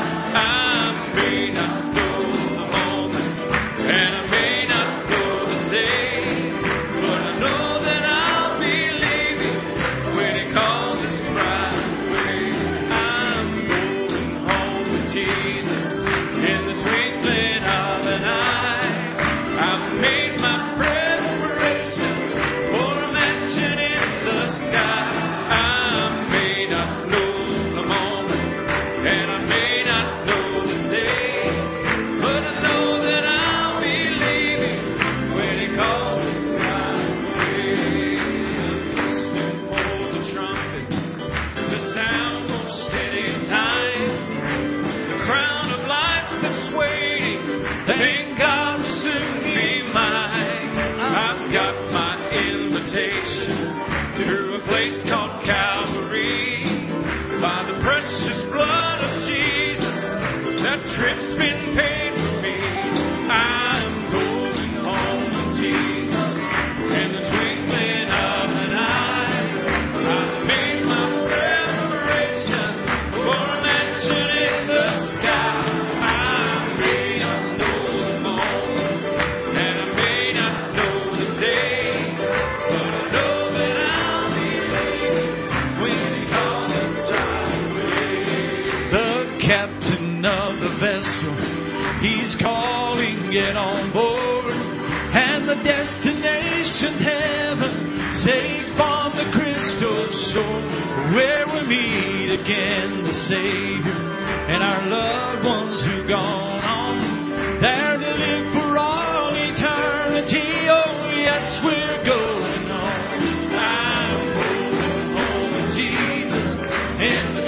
I may not know the moment, and I may not know the day, but I know that I'll be leaving when He calls His bride away. I'm going home with Jesus in the twinkling of an eye. I've made my preparation for a mansion in the sky. I may not know the moment, and I may not know the day, but I know that I'll be leaving when He calls His bride away. Listen for the trumpet to sound more steady time. The crown of life that's waiting, thank God will soon be mine. I've got my invitation to a place called Calvary by the precious blood of Jesus. That trip's been paid for me. I'm going home with Jesus in the twinkling of an eye. I've made my preparation for a mansion in the sky. I may not know the moment, and I may not know the day, but I know that I'll be leaving when He calls His bride away. The captain of the vessel, he's calling, get on board. And the destination's heaven, safe on the crystal shore, where we meet again the Savior and our loved ones who've gone on, there to live for all eternity. Oh yes, we're going on. I'm going home with Jesus in the